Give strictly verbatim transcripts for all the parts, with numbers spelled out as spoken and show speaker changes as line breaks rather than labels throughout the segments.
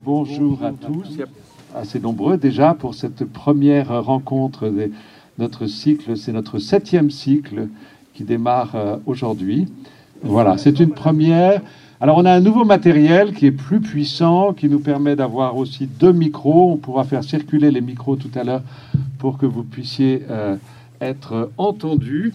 bonjour à tous, assez nombreux déjà pour cette première rencontre de notre cycle. C'est notre septième cycle qui démarre euh, aujourd'hui. Voilà, c'est une première. Alors on a un nouveau matériel qui est plus puissant, qui nous permet d'avoir aussi deux micros. On pourra faire circuler les micros tout à l'heure pour que vous puissiez euh, être entendus.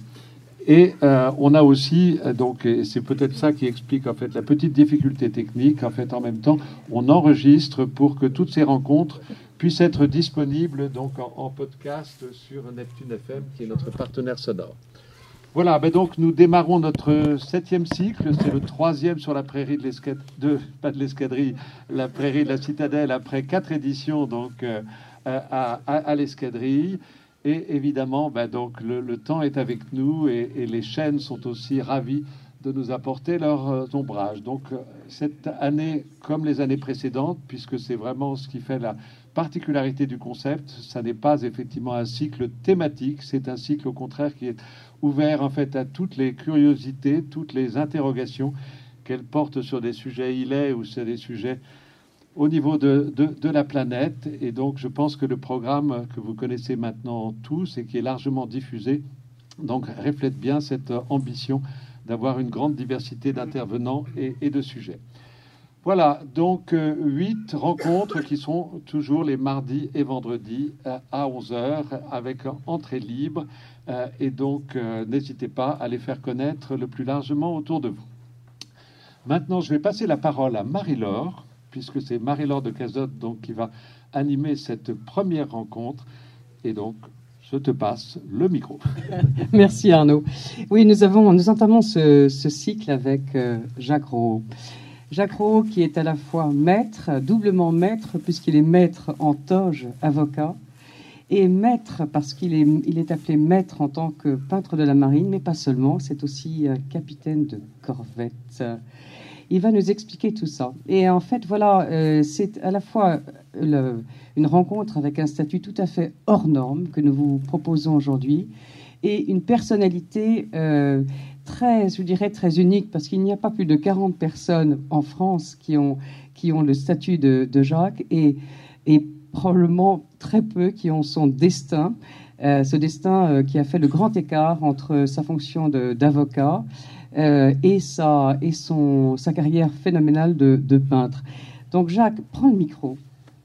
Et euh, on a aussi, donc, et c'est peut-être ça qui explique en fait la petite difficulté technique, en fait en même temps, on enregistre pour que toutes ces rencontres puissent être disponibles donc en, en podcast sur Neptune F M, qui est notre partenaire sonore. Voilà, ben donc nous démarrons notre septième cycle, c'est le troisième sur la prairie de l'escadrille, de, pas de l'escadrille, la prairie de la Citadelle, après quatre éditions donc euh, à, à, à l'escadrille. Et évidemment, ben donc, le, le temps est avec nous et, et les chaînes sont aussi ravis de nous apporter leur euh, ombrage. Donc cette année, comme les années précédentes, puisque c'est vraiment ce qui fait la particularité du concept, ça n'est pas effectivement un cycle thématique, c'est un cycle au contraire qui est ouvert en fait à toutes les curiosités, toutes les interrogations qu'elles portent sur des sujets îlets ou sur des sujets au niveau de, de, de la planète. Et donc, je pense que le programme que vous connaissez maintenant tous et qui est largement diffusé, donc, reflète bien cette ambition d'avoir une grande diversité d'intervenants et, et de sujets. Voilà, donc, euh, huit rencontres qui sont toujours les mardis et vendredis euh, à onze heures avec entrée libre. Euh, et donc, euh, n'hésitez pas à les faire connaître le plus largement autour de vous. Maintenant, je vais passer la parole à Marie-Laure, puisque c'est Marie-Laure de Cazotte donc, qui va animer cette première rencontre. Et donc, je te passe le micro.
Merci Arnaud. Oui, nous, avons, nous entamons ce, ce cycle avec euh, Jacques Rouault. Jacques Rouault qui est à la fois maître, doublement maître, puisqu'il est maître en toge, avocat, et maître parce qu'il est, il est appelé maître en tant que peintre de la marine, mais pas seulement, c'est aussi euh, capitaine de corvette. Il va nous expliquer tout ça. Et en fait, voilà, euh, c'est à la fois le, une rencontre avec un statut tout à fait hors norme que nous vous proposons aujourd'hui et une personnalité euh, très, je dirais, très unique parce qu'il n'y a pas plus de quarante personnes en France qui ont, qui ont le statut de, de Jacques et, et probablement très peu qui ont son destin, euh, ce destin euh, qui a fait le grand écart entre sa fonction de, d'avocat Euh, et, sa, et son, sa carrière phénoménale de, de peintre. Donc Jacques, prends le micro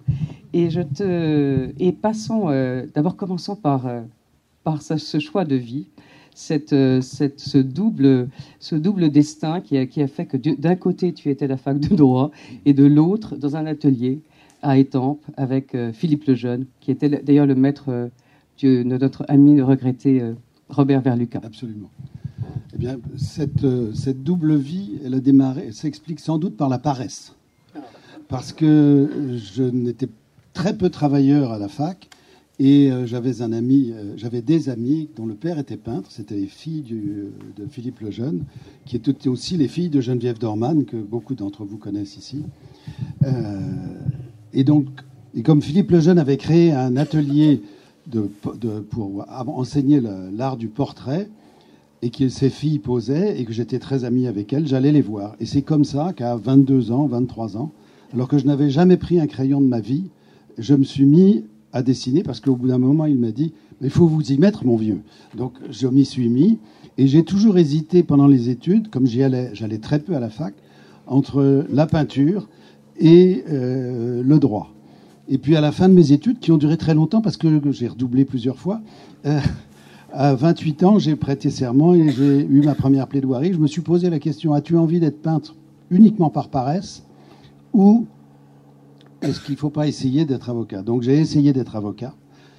et, je te, et passons, euh, d'abord commençons par, euh, par sa, ce choix de vie, cette, cette, ce, double, ce double destin qui a, qui a fait que d'un côté tu étais à la fac de droit et de l'autre dans un atelier à Étampes avec euh, Philippe Lejeune, qui était d'ailleurs le maître euh, de notre ami regretté euh, Robert Verlucas.
Absolument. Eh bien, cette, cette double vie, elle a démarré, elle s'explique sans doute par la paresse. Parce que je n'étais très peu travailleur à la fac et euh, j'avais un ami, euh, j'avais des amis dont le père était peintre, c'était les filles du, de Philippe Lejeune, qui étaient aussi les filles de Geneviève Dorman, que beaucoup d'entre vous connaissent ici. Euh, et donc, et comme Philippe Lejeune avait créé un atelier de, de, pour enseigner le, l'art du portrait, et que ces filles posaient, et que j'étais très ami avec elles, j'allais les voir. Et c'est comme ça qu'à vingt-deux ans, vingt-trois ans, alors que je n'avais jamais pris un crayon de ma vie, je me suis mis à dessiner, parce qu'au bout d'un moment, il m'a dit « il faut vous y mettre, mon vieux ». Donc je m'y suis mis, et j'ai toujours hésité pendant les études, comme j'y allais, j'allais très peu à la fac, entre la peinture et euh, le droit. Et puis à la fin de mes études, qui ont duré très longtemps, parce que j'ai redoublé plusieurs fois, euh, à vingt-huit ans, j'ai prêté serment et j'ai eu ma première plaidoirie. Je me suis posé la question, as-tu envie d'être peintre uniquement par paresse ou est-ce qu'il ne faut pas essayer d'être avocat? Donc j'ai essayé d'être avocat.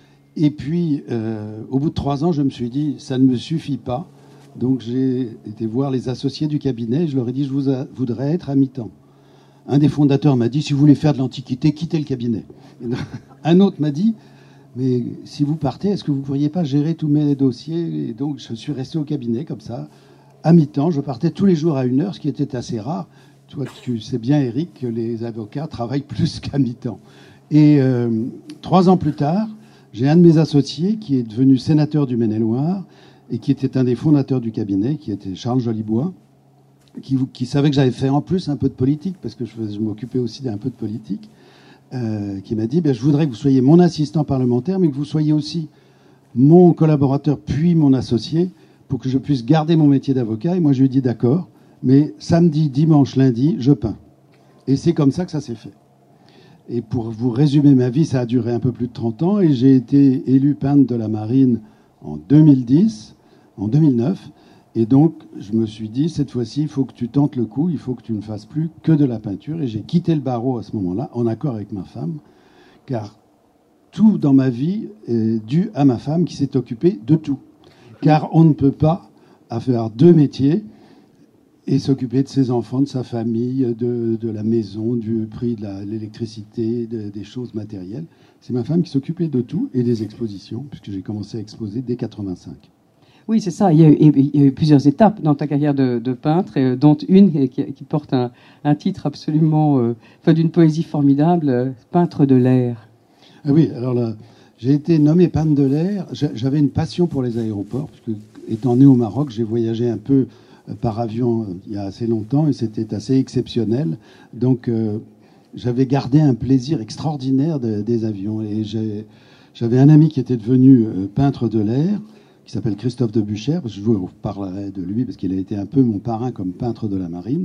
Et puis, euh, au bout de trois ans, je me suis dit, ça ne me suffit pas. Donc j'ai été voir les associés du cabinet et je leur ai dit, je vous a, voudrais être à mi-temps. Un des fondateurs m'a dit, si vous voulez faire de l'Antiquité, quittez le cabinet. Un autre m'a dit, mais si vous partez, est-ce que vous ne pourriez pas gérer tous mes dossiers? Et donc, je suis resté au cabinet, comme ça, à mi-temps. Je partais tous les jours à une heure, ce qui était assez rare. Toi, tu sais bien, Eric, que les avocats travaillent plus qu'à mi-temps. Et euh, trois ans plus tard, j'ai un de mes associés qui est devenu sénateur du Maine-et-Loire et qui était un des fondateurs du cabinet, qui était Charles Jolibois, qui, qui savait que j'avais fait en plus un peu de politique, parce que je, je m'occupais aussi d'un peu de politique. euh, qui m'a dit ben, je voudrais que vous soyez mon assistant parlementaire, mais que vous soyez aussi mon collaborateur, puis mon associé, pour que je puisse garder mon métier d'avocat. Et moi, je lui ai dit d'accord, mais samedi, dimanche, lundi, je peins. Et c'est comme ça que ça s'est fait. Et pour vous résumer ma vie, ça a duré un peu plus de trente ans, et j'ai été élu peintre de la Marine en deux mille dix, en deux mille neuf. Et donc, je me suis dit, cette fois-ci, il faut que tu tentes le coup, il faut que tu ne fasses plus que de la peinture. Et j'ai quitté le barreau à ce moment-là, en accord avec ma femme, car tout dans ma vie est dû à ma femme qui s'est occupée de tout. Car on ne peut pas faire deux métiers et s'occuper de ses enfants, de sa famille, de, de la maison, du prix de la, l'électricité, de, des choses matérielles. C'est ma femme qui s'occupait de tout et des expositions, puisque j'ai commencé à exposer dès quatre-vingt-cinq.
Oui, c'est ça. Il y, a eu, il y a eu plusieurs étapes dans ta carrière de, de peintre, et, dont une qui, qui porte un, un titre absolument, euh, enfin, d'une poésie formidable, euh, peintre de l'air.
Ah oui, alors là, j'ai été nommé peintre de l'air. J'avais une passion pour les aéroports, parce que, étant né au Maroc, j'ai voyagé un peu par avion il y a assez longtemps, et c'était assez exceptionnel. Donc, euh, j'avais gardé un plaisir extraordinaire de, des avions. Et j'avais un ami qui était devenu euh, peintre de l'air, qui s'appelle Christophe de Buchère, parce que je vous parlerai de lui, parce qu'il a été un peu mon parrain comme peintre de la marine.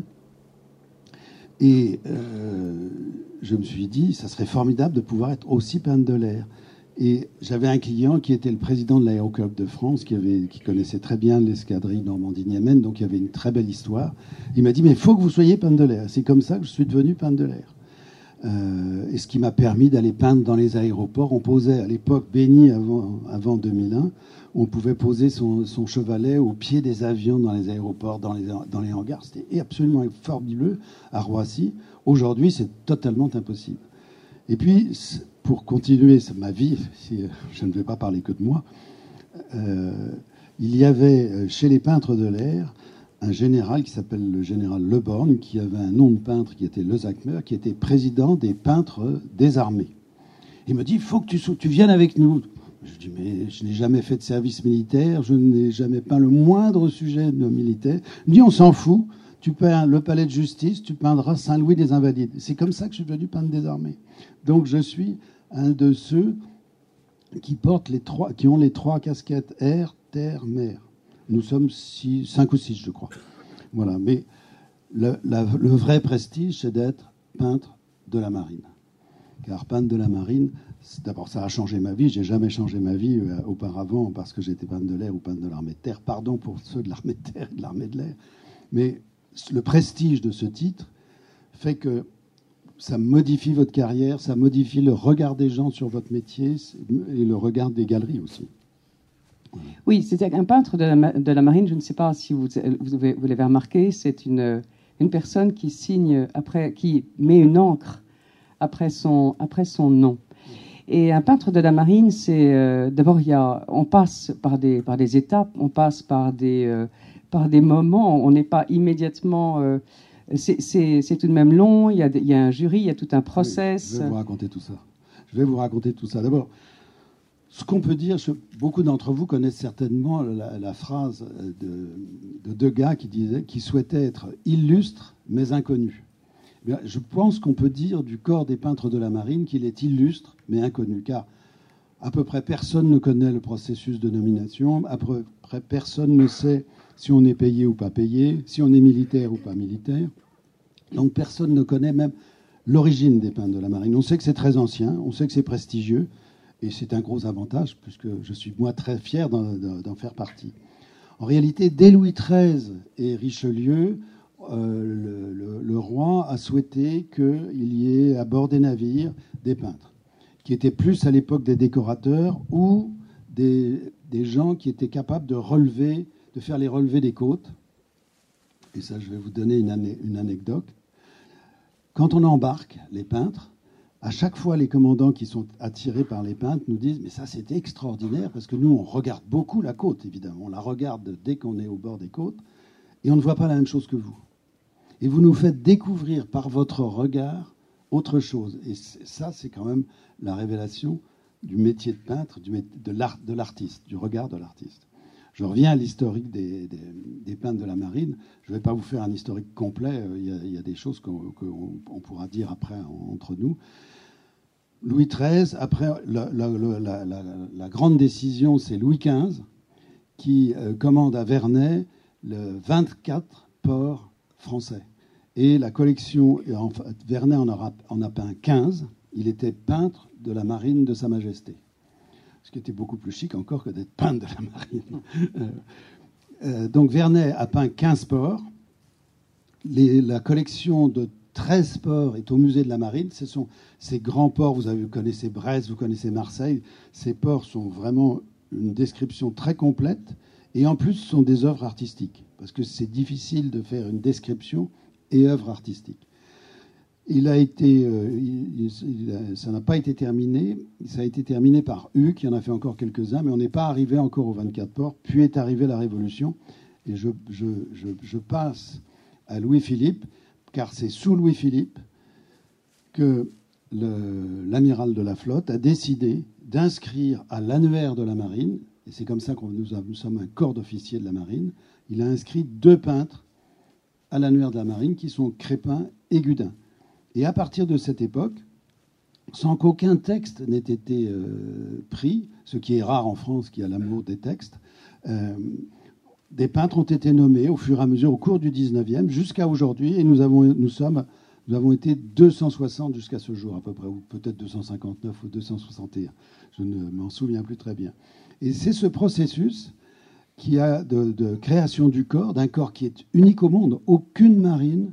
Et euh, je me suis dit, ça serait formidable de pouvoir être aussi peintre de l'air. Et j'avais un client qui était le président de l'Aéroclub de France, qui, avait, qui connaissait très bien l'escadrille Normandie-Niemen, donc il y avait une très belle histoire. Il m'a dit, mais il faut que vous soyez peintre de l'air. C'est comme ça que je suis devenu peintre de l'air. Euh, et ce qui m'a permis d'aller peindre dans les aéroports. On posait à l'époque, béni avant, avant deux mille un, on pouvait poser son, son chevalet au pied des avions dans les aéroports, dans les, dans les hangars. C'était absolument fabuleux à Roissy. Aujourd'hui, c'est totalement impossible. Et puis, pour continuer ma vie, si je ne vais pas parler que de moi, euh, il y avait chez les peintres de l'air un général qui s'appelle le général Le Borgne, qui avait un nom de peintre qui était Le Zacmer, qui était président des peintres des armées. Il me dit, il faut que tu, tu viennes avec nous. Je dis, mais je n'ai jamais fait de service militaire, je n'ai jamais peint le moindre sujet de militaire. Il me dit, on s'en fout, tu peins le palais de justice, tu peindras Saint-Louis des Invalides. C'est comme ça que je suis devenu peintre des armées. Donc je suis un de ceux qui portent les trois, qui ont les trois casquettes air, terre, mer. Nous sommes six, cinq ou six, je crois. Voilà. Mais le, la, le vrai prestige, c'est d'être peintre de la marine. Car peintre de la marine, d'abord, ça a changé ma vie. J'ai jamais changé ma vie euh, auparavant parce que j'étais peintre de l'air ou peintre de l'armée de terre. Pardon pour ceux de l'armée de terre et de l'armée de l'air. Mais le prestige de ce titre fait que ça modifie votre carrière, ça modifie le regard des gens sur votre métier et le regard des galeries aussi.
Oui, c'est un peintre de la, de la marine, je ne sais pas si vous, vous, avez, vous l'avez remarqué, c'est une, une personne qui signe après, qui met une encre après son, après son nom. Et un peintre de la marine, c'est euh, d'abord il y a, on passe par des, par des étapes, on passe par des, euh, par des moments, on n'est pas immédiatement. Euh, c'est, c'est, c'est tout de même long. Il y a, il y a un jury, il y a tout un process.
Oui, je vais vous raconter tout ça. Je vais vous raconter tout ça. D'abord. Ce qu'on peut dire, je, beaucoup d'entre vous connaissent certainement la, la phrase de, de deux gars qui disaient qui souhaitaient être illustres mais inconnus. Bien, je pense qu'on peut dire du corps des peintres de la marine qu'il est illustre mais inconnu, car à peu près personne ne connaît le processus de nomination, à peu près personne ne sait si on est payé ou pas payé, si on est militaire ou pas militaire. Donc personne ne connaît même l'origine des peintres de la marine. On sait que c'est très ancien, on sait que c'est prestigieux. Et c'est un gros avantage, puisque je suis, moi, très fier d'en, d'en faire partie. En réalité, dès Louis treize et Richelieu, euh, le, le, le roi a souhaité qu'il y ait à bord des navires des peintres, qui étaient plus à l'époque des décorateurs ou des, des gens qui étaient capables de relever, de faire les relevés des côtes. Et ça, je vais vous donner une, ané- une anecdote. Quand on embarque les peintres, à chaque fois, les commandants qui sont attirés par les peintres nous disent « Mais ça, c'est extraordinaire, parce que nous, on regarde beaucoup la côte, évidemment. On la regarde dès qu'on est au bord des côtes, et on ne voit pas la même chose que vous. Et vous nous faites découvrir par votre regard autre chose. » Et ça, c'est quand même la révélation du métier de peintre, du métier, de, l'art, de l'artiste, du regard de l'artiste. Je reviens à l'historique des, des, des peintres de la marine. Je ne vais pas vous faire un historique complet. Il y a, il y a des choses qu'on, qu'on on pourra dire après entre nous. Louis treize, après la, la, la, la, la grande décision, c'est Louis quinze qui euh, commande à Vernet le vingt-quatre ports français. Et la collection, en fait, Vernet en a, en a peint quinze. Il était peintre de la marine de Sa Majesté. Ce qui était beaucoup plus chic encore que d'être peintre de la marine. euh, euh, donc Vernet a peint quinze ports. Les, la collection de treize ports est au musée de la marine. Ce sont ces grands ports, vous, avez, vous connaissez Brest, vous connaissez Marseille. Ces ports sont vraiment une description très complète. Et en plus, ce sont des œuvres artistiques. Parce que c'est difficile de faire une description et œuvre artistique. Il a été, euh, il, il a, ça n'a pas été terminé. Ça a été terminé par Hugues, qui en a fait encore quelques-uns, mais on n'est pas arrivé encore aux vingt-quatre ports. Puis est arrivée la Révolution. Et je, je, je, je passe à Louis-Philippe, car c'est sous Louis-Philippe que le, l'amiral de la flotte a décidé d'inscrire à l'annuaire de la marine, et c'est comme ça que nous, nous sommes un corps d'officiers de la marine, il a inscrit deux peintres à l'annuaire de la marine qui sont Crépin et Gudin. Et à partir de cette époque, sans qu'aucun texte n'ait été euh, pris, ce qui est rare en France, qui a l'amour des textes, euh, des peintres ont été nommés au fur et à mesure au cours du dix-neuvième jusqu'à aujourd'hui, et nous avons, nous sommes, nous avons été deux cent soixante jusqu'à ce jour à peu près, ou peut-être deux cent cinquante-neuf ou deux cent soixante et un. Je ne m'en souviens plus très bien. Et c'est ce processus qui a de, de création du corps, d'un corps qui est unique au monde. Aucune marine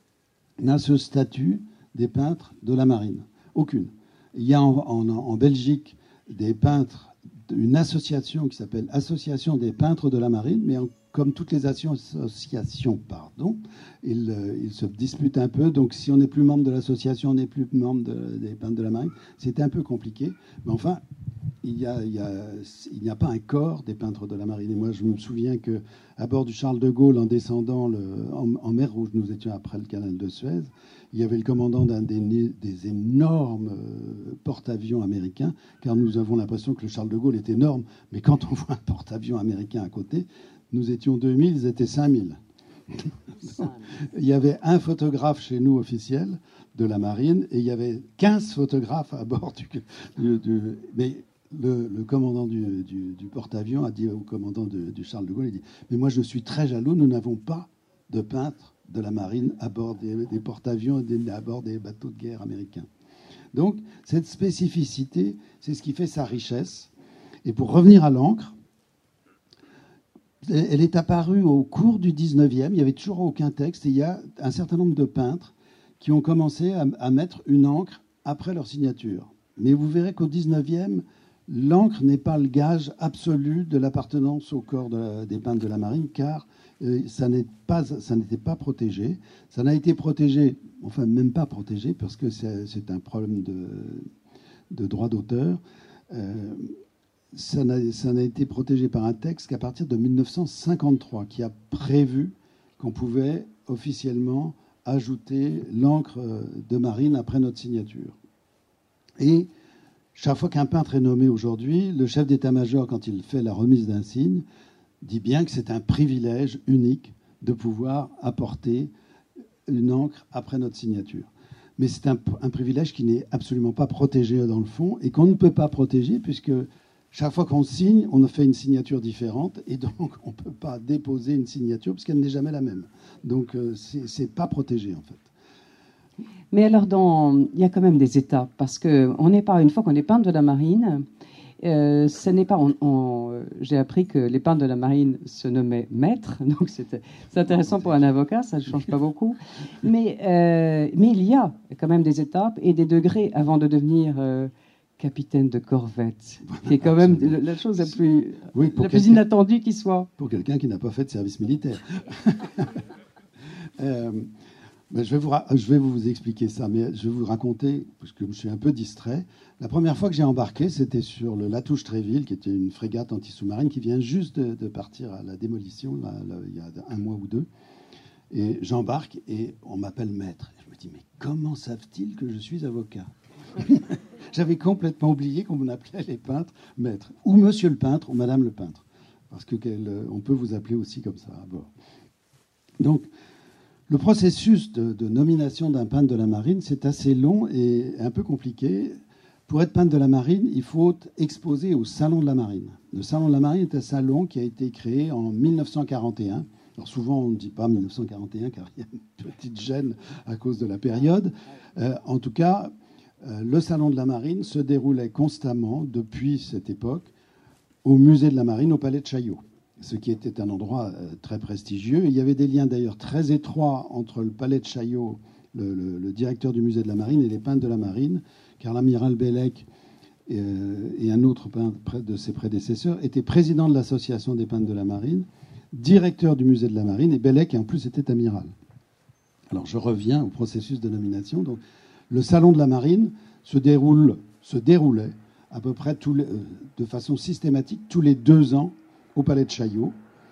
n'a ce statut des peintres de la marine. Aucune. Il y a en, en, en Belgique des peintres, une association qui s'appelle Association des peintres de la marine, mais en, comme toutes les associations, pardon, ils, ils se disputent un peu. Donc si on n'est plus membre de l'association, on n'est plus membre de, des peintres de la marine. C'était un peu compliqué. Mais enfin, il n'y a, il y a, il n'y a pas un corps des peintres de la marine. Et moi, je me souviens qu'à bord du Charles de Gaulle, en descendant le, en, en mer Rouge, nous étions après le canal de Suez, il y avait le commandant d'un des, des énormes porte-avions américains, car nous avons l'impression que le Charles de Gaulle est énorme, mais quand on voit un porte-avions américain à côté, nous étions deux mille, ils étaient cinq mille. Il y avait un photographe chez nous officiel de la marine, et il y avait quinze photographes à bord du... du, du mais le, le commandant du, du, du porte-avions a dit au commandant de, du Charles de Gaulle, il dit, mais moi je suis très jaloux, nous n'avons pas de peintres de la marine à bord des, des porte-avions, des, à bord des bateaux de guerre américains. Donc, cette spécificité, c'est ce qui fait sa richesse. Et pour revenir à l'encre, elle est apparue au cours du dix-neuvième, il n'y avait toujours aucun texte, et il y a un certain nombre de peintres qui ont commencé à, à mettre une encre après leur signature. Mais vous verrez qu'au dix-neuvième, l'encre n'est pas le gage absolu de l'appartenance au corps de, des peintres de la marine, car euh, ça, n'est pas, ça n'était pas protégé. Ça n'a été protégé, enfin même pas protégé, parce que c'est, c'est un problème de, de droit d'auteur. Euh, ça, n'a, ça n'a été protégé par un texte qu'à partir de mille neuf cent cinquante-trois, qui a prévu qu'on pouvait officiellement ajouter l'encre de marine après notre signature. Et chaque fois qu'un peintre est nommé aujourd'hui, le chef d'état-major, quand il fait la remise d'insigne, dit bien que c'est un privilège unique de pouvoir apporter une encre après notre signature. Mais c'est un, un privilège qui n'est absolument pas protégé dans le fond et qu'on ne peut pas protéger puisque chaque fois qu'on signe, on a fait une signature différente et donc on ne peut pas déposer une signature puisqu'elle n'est jamais la même. Donc c'est, c'est pas protégé en fait.
Mais alors, dans... il y a quand même des étapes, parce qu'on n'est pas, une fois qu'on est peintre de la marine, euh, ce n'est pas. On, on... J'ai appris que les peintres de la marine se nommaient maîtres, donc c'était, c'est intéressant pour un avocat, ça ne change pas beaucoup. Mais, euh, mais il y a quand même des étapes et des degrés avant de devenir euh, capitaine de corvette, qui est quand même la chose la plus,
oui,
la plus inattendue qui soit.
Pour quelqu'un qui n'a pas fait de service militaire. euh, Ben, je, vais vous, je vais vous expliquer ça, mais je vais vous raconter, parce que je suis un peu distrait. La première fois que j'ai embarqué, c'était sur le Latouche-Tréville, qui était une frégate anti-sous-marine qui vient juste de, de partir à la démolition, là, là, il y a un mois ou deux. Et j'embarque et on m'appelle maître. Et je me dis, mais comment savent-ils que je suis avocat? J'avais complètement oublié qu'on appelait les peintres maître, ou monsieur le peintre, ou madame le peintre. Parce qu'on peut vous appeler aussi comme ça à bord. Donc, le processus de, de nomination d'un peintre de la marine, c'est assez long et un peu compliqué. Pour être peintre de la marine, il faut exposer au Salon de la Marine. Le Salon de la Marine est un salon qui a été créé en mille neuf cent quarante et un. Alors souvent, on ne dit pas mille neuf cent quarante et un car il y a une petite gêne à cause de la période. Euh, en tout cas, euh, le Salon de la Marine se déroulait constamment, depuis cette époque, au musée de la Marine, au Palais de Chaillot, ce qui était un endroit euh, très prestigieux. Il y avait des liens d'ailleurs très étroits entre le Palais de Chaillot, le, le, le directeur du musée de la Marine, et les peintres de la Marine, car l'amiral Bellec et, euh, et un autre peintre de ses prédécesseurs étaient présidents de l'association des peintres de la Marine, directeur du musée de la Marine, et Bellec, en plus, était amiral. Alors, je reviens au processus de nomination. Donc, le Salon de la Marine se, déroule, se déroulait à peu près tous les, euh, de façon systématique tous les deux ans au Palais de Chaillot.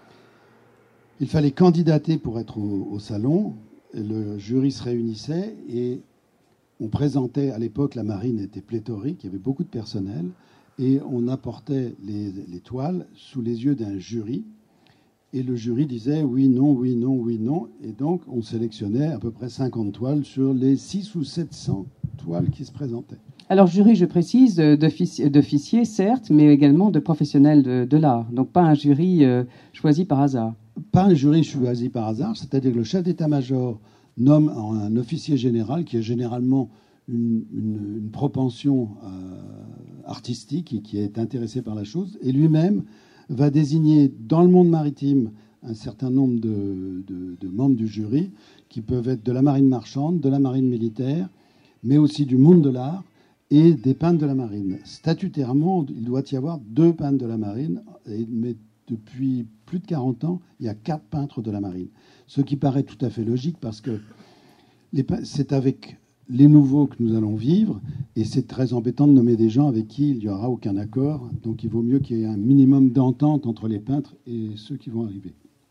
Il fallait candidater pour être au, au salon. Le jury se réunissait et on présentait, à l'époque, la marine était pléthorique, il y avait beaucoup de personnel, et on apportait les, les toiles sous les yeux d'un jury. Et le jury disait oui, non, oui, non, oui, non. Et donc, on sélectionnait à peu près cinquante toiles sur les six ou sept cents toiles qui se présentaient.
Alors, jury, je précise, d'officiers, certes, mais également de professionnels de, de l'art. Donc, pas un jury euh, choisi par hasard.
Pas un jury choisi par hasard, c'est-à-dire que le chef d'état-major nomme un officier général qui a généralement une, une, une propension euh, artistique et qui est intéressé par la chose, et lui-même va désigner dans le monde maritime un certain nombre de, de, de membres du jury qui peuvent être de la marine marchande, de la marine militaire, mais aussi du monde de l'art et des peintres de la marine. Statutairement, il doit y avoir deux peintres de la marine, mais depuis plus de quarante ans, il y a quatre peintres de la marine. Ce qui paraît tout à fait logique parce que les, c'est avec les nouveaux que nous allons vivre, et c'est très embêtant de nommer des gens avec qui il n'y aura aucun accord. Donc il vaut mieux qu'il y ait un minimum d'entente entre les peintres et ceux qui vont arriver.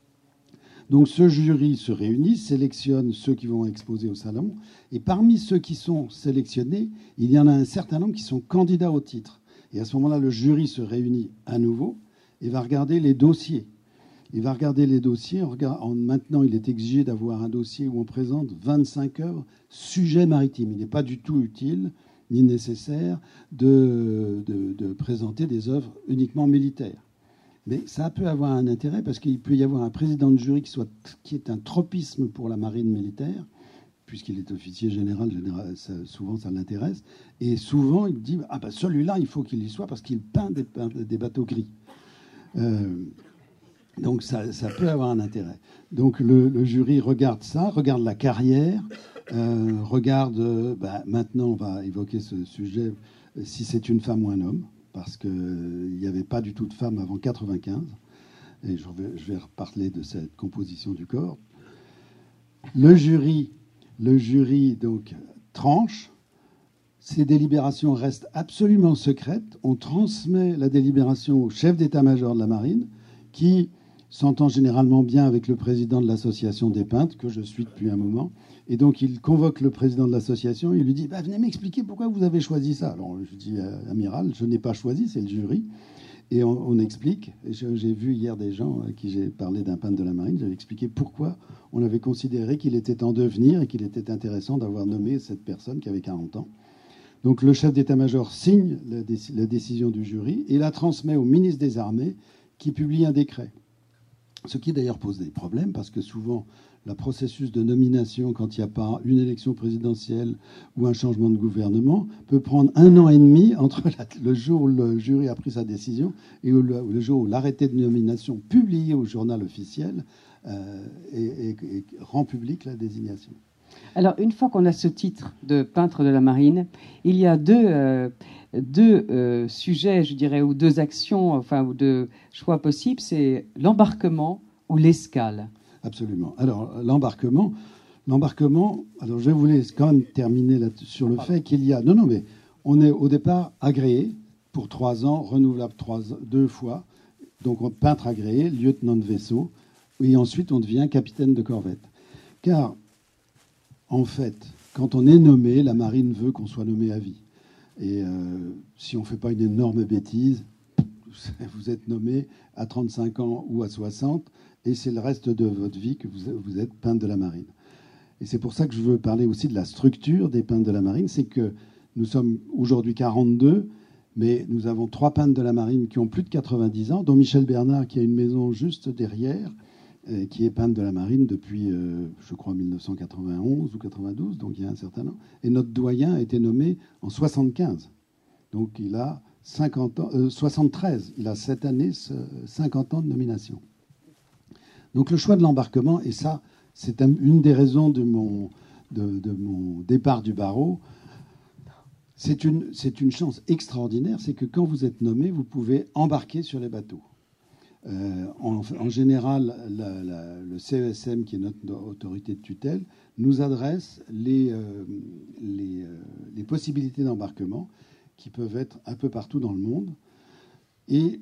Donc ce jury se réunit, sélectionne ceux qui vont exposer au salon, et parmi ceux qui sont sélectionnés, il y en a un certain nombre qui sont candidats au titre. Et à ce moment-là, le jury se réunit à nouveau et va regarder les dossiers. Il va regarder les dossiers. En regard... en... Maintenant, il est exigé d'avoir un dossier où on présente vingt-cinq œuvres sujet maritime. Il n'est pas du tout utile ni nécessaire de, de, de présenter des œuvres uniquement militaires. Mais ça peut avoir un intérêt parce qu'il peut y avoir un président de jury qui, soit, qui est un tropisme pour la marine militaire, puisqu'il est officier général, général ça, souvent ça l'intéresse. Et souvent, il dit ah ben celui-là, il faut qu'il y soit parce qu'il peint des, des bateaux gris. Euh, donc ça, ça peut avoir un intérêt. Donc le, le jury regarde ça, regarde la carrière, euh, regarde, euh, bah, maintenant on va évoquer ce sujet, si c'est une femme ou un homme, parce qu'il n'y avait pas du tout de femmes avant quatre-vingt-quinze, et je vais, je vais reparler de cette composition du corps. Le jury, le jury donc tranche. Ces délibérations restent absolument secrètes. On transmet la délibération au chef d'état-major de la marine, qui s'entend généralement bien avec le président de l'association des peintres, que je suis depuis un moment. Et donc, il convoque le président de l'association, il lui dit bah, « Venez m'expliquer pourquoi vous avez choisi ça ». Alors, je dis « Amiral, je n'ai pas choisi, c'est le jury ». Et on, on explique. J'ai vu hier des gens à qui j'ai parlé d'un peintre de la marine. J'avais expliqué pourquoi on avait considéré qu'il était en devenir et qu'il était intéressant d'avoir nommé cette personne qui avait quarante ans. Donc le chef d'état-major signe la, déc la décision du jury et la transmet au ministre des Armées qui publie un décret. Ce qui d'ailleurs pose des problèmes parce que souvent, le processus de nomination, quand il n'y a pas une élection présidentielle ou un changement de gouvernement, peut prendre un an et demi entre la, le jour où le jury a pris sa décision et où le, le jour où l'arrêté de nomination publié au journal officiel euh, et, et, et rend publique la désignation.
Alors, une fois qu'on a ce titre de peintre de la marine, il y a deux, euh, deux euh, sujets, je dirais, ou deux actions, enfin, ou deux choix possibles. C'est l'embarquement ou l'escale.
Absolument. Alors, l'embarquement, l'embarquement, alors je voulais quand même terminer là sur le fait qu'il y a... Non, non, mais on est au départ agréé pour trois ans, renouvelable trois, deux fois. Donc, on peintre agréé, lieutenant de vaisseau, et ensuite on devient capitaine de corvette. Car... En fait, quand on est nommé, la marine veut qu'on soit nommé à vie. Et euh, si on ne fait pas une énorme bêtise, vous êtes nommé à trente-cinq ans ou à soixante, et c'est le reste de votre vie que vous, vous êtes peintre de la marine. Et c'est pour ça que je veux parler aussi de la structure des peintres de la marine. C'est que Nous sommes aujourd'hui quarante-deux, mais nous avons trois peintres de la marine qui ont plus de quatre-vingt-dix ans, dont Michel Bernard, qui a une maison juste derrière, euh, qui est peintre de la marine depuis, euh, je crois, mille neuf cent quatre-vingt-onze ou quatre-vingt-douze, donc il y a un certain nombre. Et notre doyen a été nommé en soixante-quinze. Donc il a cinquante ans, euh, soixante-treize. Il a cette année cinquante ans de nomination. Donc le choix de l'embarquement, et ça, c'est une des raisons de mon, de, de mon départ du barreau. C'est une, c'est une chance extraordinaire, c'est que quand vous êtes nommé, vous pouvez embarquer sur les bateaux. Euh, en, en général, la, la, le C E S M, qui est notre autorité de tutelle, nous adresse les, euh, les, euh, les possibilités d'embarquement qui peuvent être un peu partout dans le monde. Et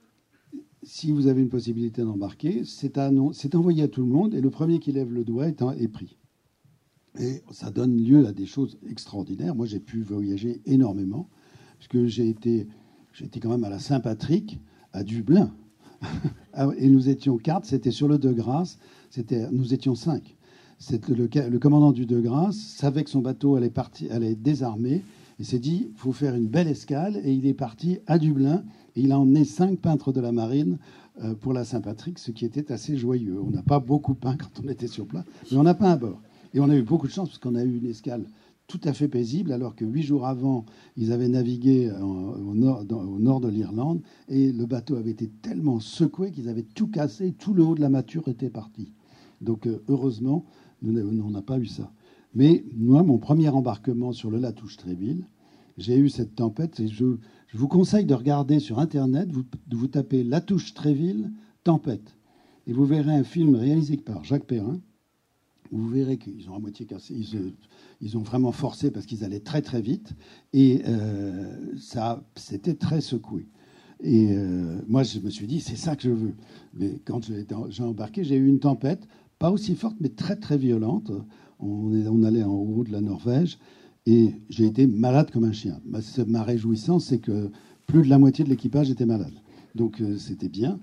si vous avez une possibilité d'embarquer, c'est, c'est envoyé à tout le monde, et le premier qui lève le doigt est, est pris. Et ça donne lieu à des choses extraordinaires. Moi, j'ai pu voyager énormément, puisque j'ai été, j'ai été quand même à la Saint-Patrick, à Dublin. Et nous étions quatre, c'était sur le De Grasse, c'était, nous étions cinq. C'était le, le commandant du De Grasse savait que son bateau allait, partir, allait être désarmé, et s'est dit, il faut faire une belle escale, et il est parti à Dublin, et il a emmené cinq peintres de la marine euh, pour la Saint-Patrick, ce qui était assez joyeux. On n'a pas beaucoup peint quand on était sur place, mais on a peint à bord. Et on a eu beaucoup de chance parce qu'on a eu une escale tout à fait paisible, alors que huit jours avant, ils avaient navigué en, au, nord, dans, au nord de l'Irlande, et le bateau avait été tellement secoué qu'ils avaient tout cassé, tout le haut de la mâture était parti. Donc euh, heureusement, nous, on n'a pas eu ça. Mais moi, mon premier embarquement sur le Latouche-Tréville, j'ai eu cette tempête, et je, je vous conseille de regarder sur Internet, vous, de vous tapez Latouche-Tréville, tempête, et vous verrez un film réalisé par Jacques Perrin. Vous verrez qu'ils ont à moitié cassé. Ils, ils ont vraiment forcé parce qu'ils allaient très très vite. Et euh, ça, c'était très secoué. Et euh, moi, je me suis dit, c'est ça que je veux. Mais quand j'ai, j'ai embarqué, j'ai eu une tempête, pas aussi forte, mais très très violente. On, est, on allait en haut de la Norvège. Et j'ai été malade comme un chien. Ma, ma réjouissance, c'est que plus de la moitié de l'équipage était malade. Donc euh, c'était bien.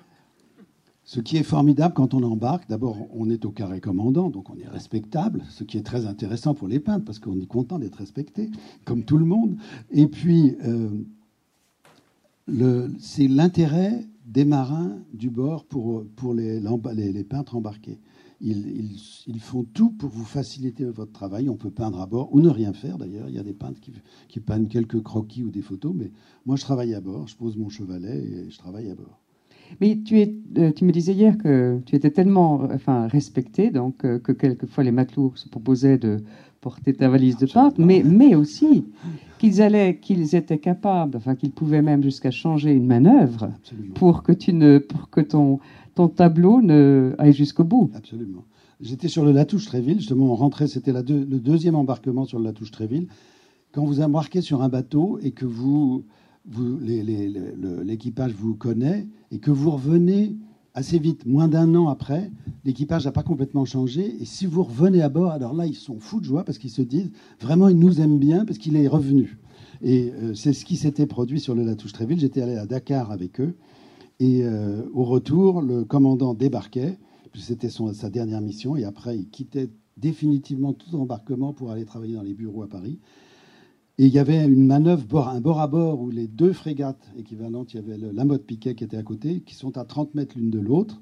Ce qui est formidable quand on embarque, d'abord, on est au carré commandant, donc on est respectable, ce qui est très intéressant pour les peintres, parce qu'on est content d'être respecté, comme tout le monde. Et puis, euh, le, c'est l'intérêt des marins du bord pour, pour les, les, les peintres embarqués. Ils, ils, ils font tout pour vous faciliter votre travail. On peut peindre à bord, ou ne rien faire d'ailleurs. Il y a des peintres qui, qui peignent quelques croquis ou des photos, mais moi je travaille à bord, je pose mon chevalet et je travaille à bord.
Mais tu, es, euh, tu me disais hier que tu étais tellement enfin, respecté donc, euh, que quelquefois les matelots se proposaient de porter ta valise de peintre, mais, mais aussi qu'ils, allaient, qu'ils étaient capables, enfin qu'ils pouvaient même jusqu'à changer une manœuvre pour que, tu ne, pour que ton, ton tableau ne aille jusqu'au bout.
Absolument. J'étais sur le Latouche-Tréville, justement, on rentrait, c'était la deux, le deuxième embarquement sur le Latouche-Tréville. Quand vous embarquez sur un bateau et que vous... Vous, les, les, le, l'équipage vous connaît et que vous revenez assez vite, moins d'un an après, l'équipage n'a pas complètement changé. Et si vous revenez à bord, alors là, ils sont fous de joie parce qu'ils se disent vraiment, ils nous aiment bien parce qu'il est revenu. Et euh, c'est ce qui s'était produit sur le Latouche-Tréville. J'étais allé à Dakar avec eux. Et euh, au retour, le commandant débarquait, c'était son, sa dernière mission. Et après, il quittait définitivement tout embarquement pour aller travailler dans les bureaux à Paris. Et il y avait une manœuvre, bord, un bord à bord, où les deux frégates équivalentes, il y avait le Lamotte Piquet qui était à côté, qui sont à trente mètres l'une de l'autre.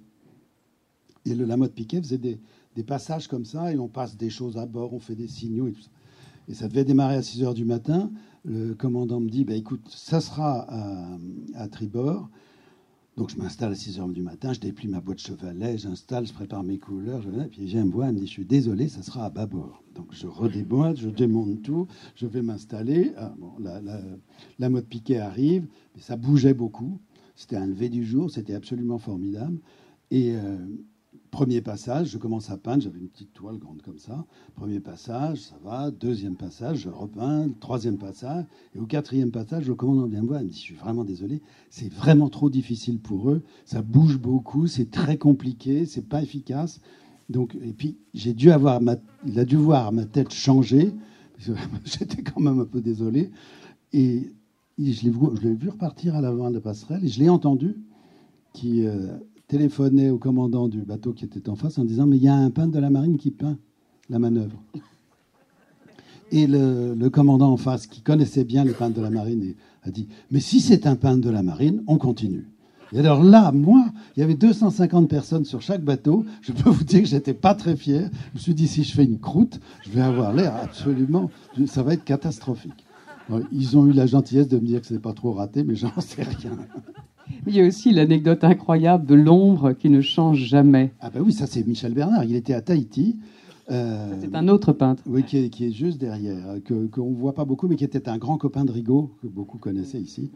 Et le Lamotte Piquet faisait des, des passages comme ça, et on passe des choses à bord, on fait des signaux et tout ça. Et ça devait démarrer à six heures du matin. Le commandant me dit, bah, écoute, ça sera à, à tribord. Donc je m'installe à six heures du matin, je déplie ma boîte chevalet, j'installe, je prépare mes couleurs, je... et puis il vient me voir, il me dit, je suis désolé, ça sera à bâbord. Donc je redéboîte, je démonte tout, je vais m'installer. Ah, bon, la, la, la mode piquet arrive, mais ça bougeait beaucoup. C'était un lever du jour, c'était absolument formidable. Et euh, premier passage, je commence à peindre, j'avais une petite toile grande comme ça. Premier passage, ça va. Deuxième passage, je repeins. Troisième passage. Et au quatrième passage, le commandant vient me voir, il me dit, je suis vraiment désolé, c'est vraiment trop difficile pour eux. Ça bouge beaucoup, c'est très compliqué, c'est pas efficace. Donc, et puis, j'ai dû avoir ma, il a dû voir ma tête changer. J'étais quand même un peu désolé. Et je l'ai vu, je l'ai vu repartir à l'avant de la passerelle et je l'ai entendu qui euh, téléphonait au commandant du bateau qui était en face en disant « Mais il y a un peintre de la marine qui peint la manœuvre. » Et le, le commandant en face, qui connaissait bien les peintres de la marine, a dit « Mais si c'est un peintre de la marine, on continue ». Et alors là, moi, il y avait deux cent cinquante personnes sur chaque bateau. Je peux vous dire que j'étais pas très fier. Je me suis dit, si je fais une croûte, je vais avoir l'air absolument... Ça va être catastrophique. Alors, ils ont eu la gentillesse de me dire que c'était pas trop raté, mais j'en sais rien.
Il y a aussi l'anecdote incroyable de l'ombre qui ne change jamais.
Ah ben oui, ça c'est Michel Bernard. Il était à Tahiti.
Euh, c'est un autre peintre.
Oui, qui est, qui est juste derrière, que qu'on ne voit pas beaucoup, mais qui était un grand copain de Rigaud, que beaucoup connaissaient ici.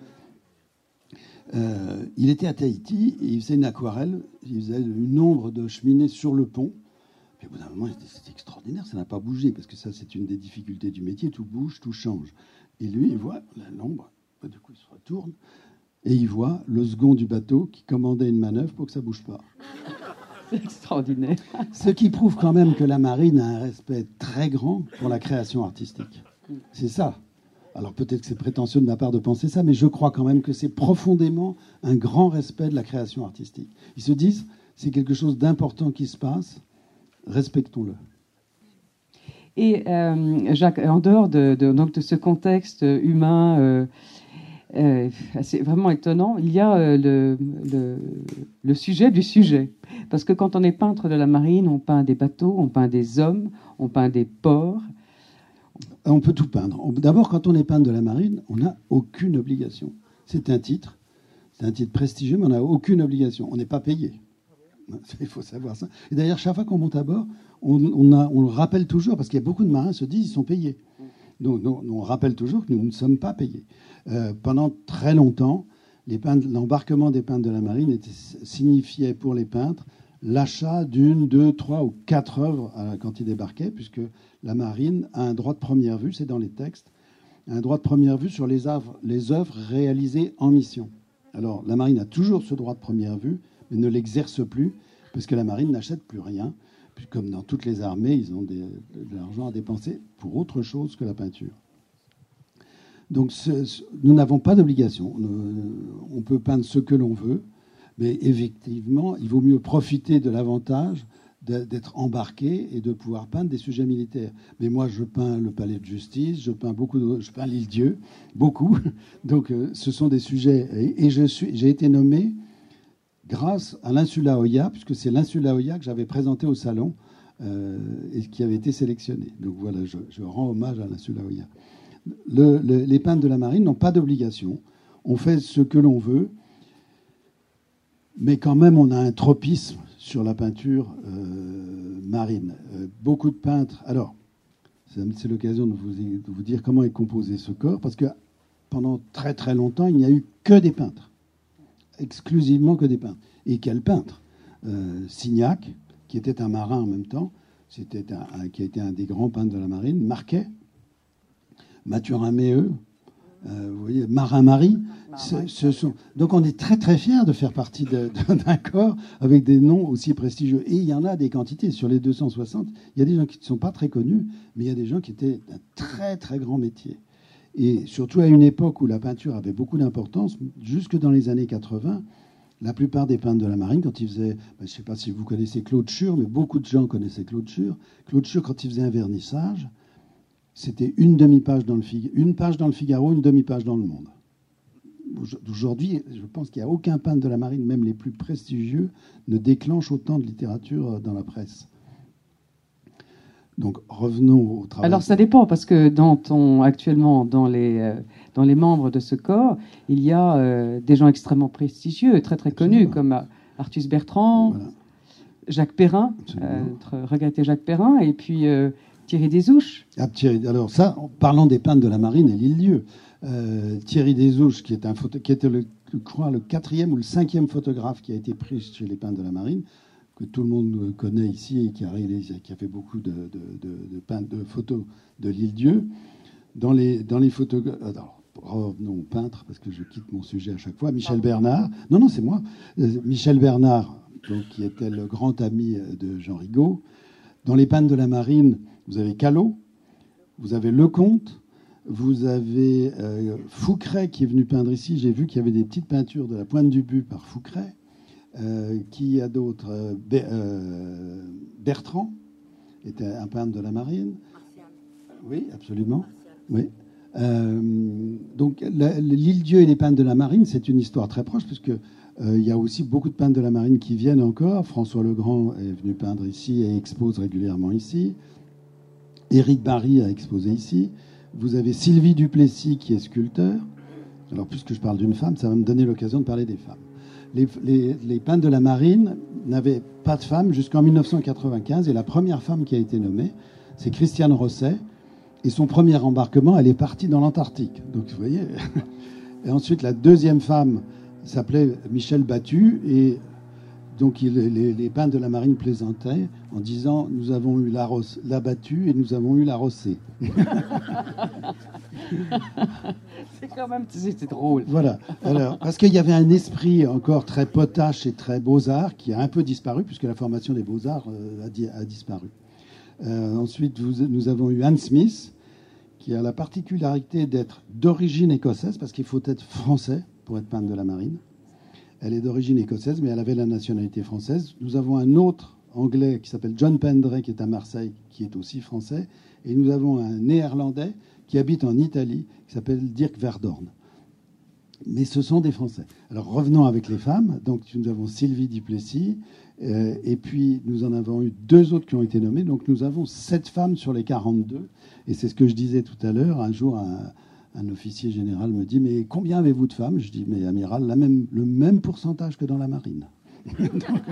Euh, il était à Tahiti, et il faisait une aquarelle, il faisait une ombre de cheminée sur le pont. Puis au bout d'un moment, c'était extraordinaire, ça n'a pas bougé, parce que ça, c'est une des difficultés du métier, tout bouge, tout change. Et lui, il voit l'ombre, du coup, il se retourne, et il voit le second du bateau qui commandait une manœuvre pour que ça ne bouge pas.
C'est extraordinaire.
Ce qui prouve quand même que la marine a un respect très grand pour la création artistique. C'est ça. Alors peut-être que c'est prétentieux de ma part de penser ça, mais je crois quand même que c'est profondément un grand respect de la création artistique. Ils se disent, c'est quelque chose d'important qui se passe, respectons-le.
Et euh, Jacques, en dehors de, de, donc de ce contexte humain euh, euh, assez, vraiment étonnant, il y a euh, le, le, le sujet du sujet. Parce que quand on est peintre de la marine, on peint des bateaux, on peint des hommes, on peint des ports.
On peut tout peindre. D'abord, quand on est peintre de la marine, on n'a aucune obligation. C'est un titre, c'est un titre prestigieux, mais on n'a aucune obligation. On n'est pas payé. Il faut savoir ça. Et d'ailleurs, chaque fois qu'on monte à bord, on, on, a, on le rappelle toujours, parce qu'il y a beaucoup de marins qui se disent qu'ils sont payés. Donc, donc, on rappelle toujours que nous ne sommes pas payés. Euh, pendant très longtemps, l'embarquement des peintres de la marine était, signifiait pour les peintres l'achat d'une, deux, trois ou quatre œuvres euh, quand ils débarquaient, puisque la marine a un droit de première vue, c'est dans les textes, un droit de première vue sur les œuvres, les œuvres réalisées en mission. Alors, la marine a toujours ce droit de première vue, mais ne l'exerce plus, parce que la marine n'achète plus rien. Puis, comme dans toutes les armées, ils ont des, de l'argent à dépenser pour autre chose que la peinture. Donc, ce, ce, nous n'avons pas d'obligation. On peut peindre ce que l'on veut, mais effectivement, il vaut mieux profiter de l'avantage d'être embarqué et de pouvoir peindre des sujets militaires. Mais moi, je peins le palais de justice, je peins beaucoup, de, je peins l'île-Dieu, beaucoup. Donc, euh, ce sont des sujets. Et, et je suis, j'ai été nommé grâce à l'Insula Oya, puisque c'est l'Insula Oya que j'avais présenté au salon euh, et qui avait été sélectionné. Donc voilà, je, je rends hommage à l'Insula Oya. Le, le, les peintres de la marine n'ont pas d'obligation. On fait ce que l'on veut, mais quand même, on a un tropisme sur la peinture euh, marine. Euh, beaucoup de peintres... Alors, c'est l'occasion de vous, de vous dire comment est composé ce corps, parce que pendant très très longtemps, il n'y a eu que des peintres. Exclusivement que des peintres. Et quel peintre euh, Signac, qui était un marin en même temps, c'était un, un, qui a été un des grands peintres de la marine, Marquet, Mathurin Méheux, euh, vous voyez, Marin-Marie. Ce, ce sont... Donc on est très très fiers de faire partie d'un corps avec des noms aussi prestigieux. Et il y en a des quantités. Sur les deux cent soixante, il y a des gens qui ne sont pas très connus, mais il y a des gens qui étaient d'un très très grand métier. Et surtout à une époque où la peinture avait beaucoup d'importance, jusque dans les années quatre-vingts, la plupart des peintres de la marine, quand ils faisaient, ben, je ne sais pas si vous connaissez Claude Schur, mais beaucoup de gens connaissaient Claude Schur. Claude Schur, quand il faisait un vernissage, c'était une demi-page dans le Figaro, une page dans le Figaro, une demi-page dans Le Monde. Aujourd'hui, je pense qu'il n'y a aucun peintre de la marine, même les plus prestigieux, ne déclenche autant de littérature dans la presse. Donc revenons au travail.
Alors ça dépend, parce que dans ton, actuellement, dans les, euh, dans les membres de ce corps, il y a euh, des gens extrêmement prestigieux, très très connus, comme euh, Artus Bertrand, voilà. Jacques Perrin, euh, notre regretté Jacques Perrin, et puis euh, Thierry Desouches.
Ah, Thierry, alors ça, en parlant des peintres de la marine et l'île-Dieu, euh, Thierry Desouches, qui, est un photo, qui était le, je crois, le quatrième ou le cinquième photographe qui a été pris chez les peintres de la marine, que tout le monde connaît ici et qui a, réalisé, qui a fait beaucoup de, de, de, de, de photos de l'île-Dieu. Dans les, dans les photos... Alors, revenons aux peintres, parce que je quitte mon sujet à chaque fois. Michel Bernard. Non, non, c'est moi. Euh, Michel Bernard, donc, qui était le grand ami de Jean Rigaud. Dans les peintres de la marine, vous avez Callot, vous avez Lecomte, vous avez euh, Fouqueret qui est venu peindre ici. J'ai vu qu'il y avait des petites peintures de la Pointe du But par Fouqueret. Euh, qui y a d'autres euh, Be euh, Bertrand était un peintre de la marine. Oui, absolument. Oui. Euh, donc l'île Dieu et les peintres de la marine, c'est une histoire très proche, puisque euh, il y a aussi beaucoup de peintres de la marine qui viennent encore. François Legrand est venu peindre ici et expose régulièrement ici. Éric Barry a exposé ici. Vous avez Sylvie Duplessis qui est sculpteur. Alors, puisque je parle d'une femme, ça va me donner l'occasion de parler des femmes. Les, les, les peintres de la marine n'avaient pas de femmes jusqu'en mille neuf cent quatre-vingt-quinze, et la première femme qui a été nommée, c'est Christiane Rosset. Et son premier embarquement, elle est partie dans l'Antarctique. Donc, vous voyez. Et ensuite, la deuxième femme s'appelait Michel Battu. Et donc, il, les, les peintres de la marine plaisantaient en disant « Nous avons eu la, Ross, la Battu et nous avons eu la Rossée. »
C'est quand même c'était drôle.
Voilà. Alors, parce qu'il y avait un esprit encore très potache et très beaux-arts qui a un peu disparu, puisque la formation des beaux-arts euh, a, di a disparu. Euh, ensuite, vous, nous avons eu Anne Smith, qui a la particularité d'être d'origine écossaise, parce qu'il faut être français pour être peintre de la marine. Elle est d'origine écossaise, mais elle avait la nationalité française. Nous avons un autre anglais qui s'appelle John Pendray, qui est à Marseille, qui est aussi français. Et nous avons un néerlandais qui habite en Italie, qui s'appelle Dirk Verdorn. Mais ce sont des Français. Alors revenons avec les femmes. Donc nous avons Sylvie Duplessis, euh, et puis nous en avons eu deux autres qui ont été nommées. Donc nous avons sept femmes sur les quarante-deux. Et c'est ce que je disais tout à l'heure. Un jour, un, un officier général me dit « Mais combien avez-vous de femmes ?» Je dis « Mais amiral, la même, le même pourcentage que dans la marine. » donc,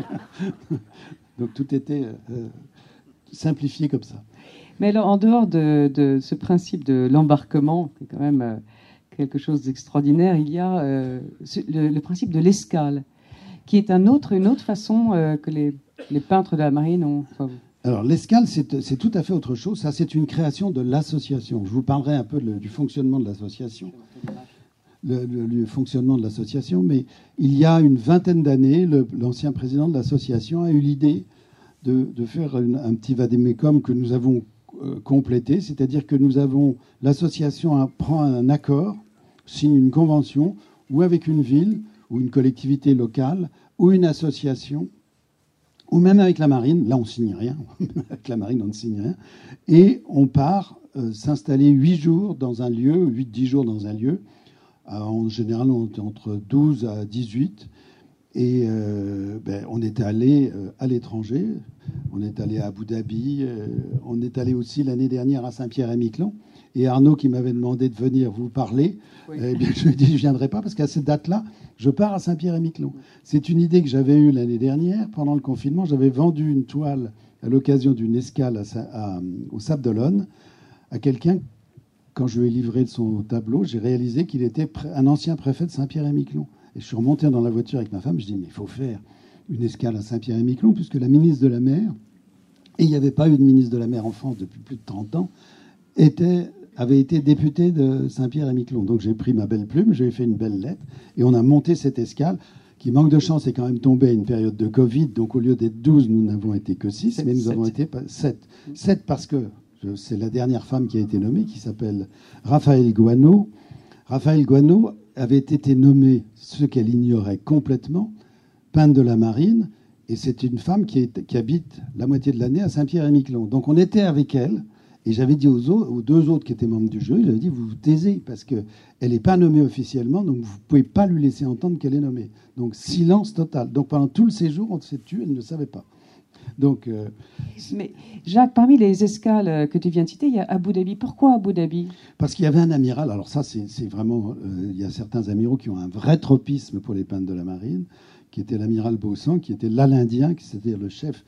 donc tout était euh, simplifié comme ça.
Mais alors, en dehors de, de ce principe de l'embarquement, qui est quand même euh, quelque chose d'extraordinaire, il y a euh, le, le principe de l'escale, qui est un autre, une autre façon euh, que les, les peintres de la marine ont. Enfin,
alors, l'escale, c'est tout à fait autre chose. Ça, c'est une création de l'association. Je vous parlerai un peu le, du fonctionnement de l'association. Le, le, le fonctionnement de l'association. Mais il y a une vingtaine d'années, l'ancien président de l'association a eu l'idée de, de faire une, un petit vadémécum que nous avons euh, complété. C'est-à-dire que nous avons... L'association prend un accord, signe une convention, ou avec une ville, ou une collectivité locale, ou une association, ou même avec la marine. Là, on ne signe rien. Avec la marine, on ne signe rien. Et on part euh, s'installer huit jours dans un lieu, huit dix jours dans un lieu. Alors, en général, on était entre douze à dix-huit. Et euh, ben, on est allé euh, à l'étranger. On est allé à Abu Dhabi. Euh, on est allé aussi l'année dernière à Saint-Pierre-et-Miquelon. Et Arnaud, qui m'avait demandé de venir vous parler, oui. eh bien, je lui ai dit je ne viendrai pas parce qu'à cette date-là, je pars à Saint-Pierre-et-Miquelon. C'est une idée que j'avais eue l'année dernière. Pendant le confinement, j'avais vendu une toile à l'occasion d'une escale à, à, au Sable d'Olonne à quelqu'un. Quand je lui ai livré son tableau, j'ai réalisé qu'il était un ancien préfet de Saint-Pierre-et-Miquelon. Et je suis remonté dans la voiture avec ma femme. Je dis mais il faut faire une escale à Saint-Pierre-et-Miquelon puisque la ministre de la Mer, et il n'y avait pas eu de ministre de la Mer en France depuis plus de trente ans, était... avait été député de Saint-Pierre-et-Miquelon. Donc j'ai pris ma belle plume, j'ai fait une belle lettre, et on a monté cette escale, qui, manque de chance, est quand même tombée à une période de Covid. Donc au lieu d'être douze, nous n'avons été que six, mais nous sept. avons été sept. sept parce que c'est la dernière femme qui a été nommée, qui s'appelle Raphaël Guano. Raphaël Guano avait été nommée, ce qu'elle ignorait complètement, peintre de la marine, et c'est une femme qui, est, qui habite la moitié de l'année à Saint-Pierre-et-Miquelon. Donc on était avec elle. Et j'avais dit aux, autres, aux deux autres qui étaient membres du jury, j'avais dit, vous vous taisez, parce qu'elle n'est pas nommée officiellement, donc vous ne pouvez pas lui laisser entendre qu'elle est nommée. Donc silence total. Donc pendant tout le séjour, on s'est tué, elle ne le savait pas. Donc, euh,
mais Jacques, parmi les escales que tu viens de citer, il y a Abu Dhabi. Pourquoi Abu Dhabi? Parce
qu'il y avait un amiral. Alors ça, c'est vraiment... Euh, il y a certains amiraux qui ont un vrai tropisme pour les peintres de la marine, qui était l'amiral Baussan, qui était l'Alindien, qui c'était le chef...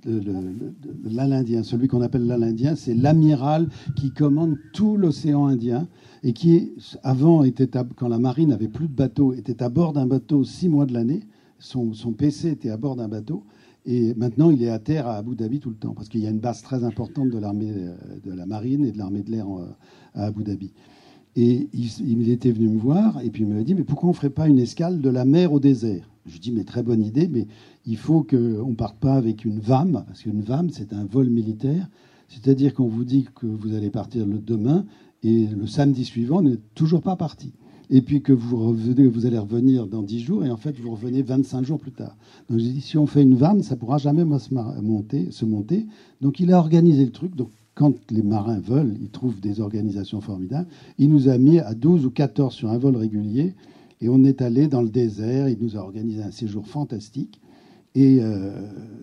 L'Alindien, celui qu'on appelle l'Alindien, c'est l'amiral qui commande tout l'océan Indien et qui, avant, était à, quand la marine n'avait plus de bateaux, était à bord d'un bateau six mois de l'année. Son, son P C était à bord d'un bateau et maintenant il est à terre à Abu Dhabi tout le temps parce qu'il y a une base très importante de l'armée de la marine et de l'armée de l'air à Abu Dhabi. Et il, il était venu me voir et puis il me dit mais pourquoi on ne ferait pas une escale de la mer au désert? Je dis mais très bonne idée, mais il faut qu'on ne parte pas avec une V A M, parce qu'une V A M c'est un vol militaire, c'est-à-dire qu'on vous dit que vous allez partir le demain et le samedi suivant on n'est toujours pas parti. Et puis que vous, revenez, vous allez revenir dans dix jours et en fait vous revenez vingt-cinq jours plus tard. Donc j'ai dit si on fait une V A M, ça ne pourra jamais moi, se monter, se monter. Donc il a organisé le truc. Donc quand les marins veulent, ils trouvent des organisations formidables. Il nous a mis à douze ou quatorze sur un vol régulier. Et on est allé dans le désert. Il nous a organisé un séjour fantastique. Et, euh,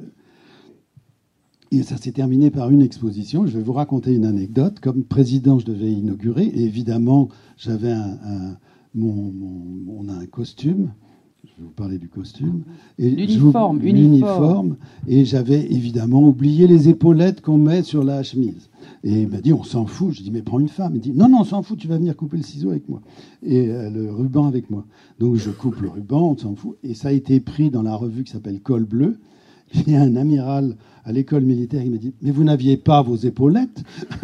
et ça s'est terminé par une exposition. Je vais vous raconter une anecdote. Comme président, je devais inaugurer. Et évidemment, j'avais un, un mon, mon, on a un costume. Je vais vous parler du costume.
L'uniforme.
L'uniforme. Et j'avais évidemment oublié les épaulettes qu'on met sur la chemise. Et il m'a dit, on s'en fout. Je dis, mais prends une femme. Il dit, non, non, on s'en fout, tu vas venir couper le ciseau avec moi. Et euh, le ruban avec moi. Donc je coupe le ruban, on s'en fout. Et ça a été pris dans la revue qui s'appelle Col Bleu. Il y a un amiral à l'école militaire qui m'a dit, mais vous n'aviez pas vos épaulettes.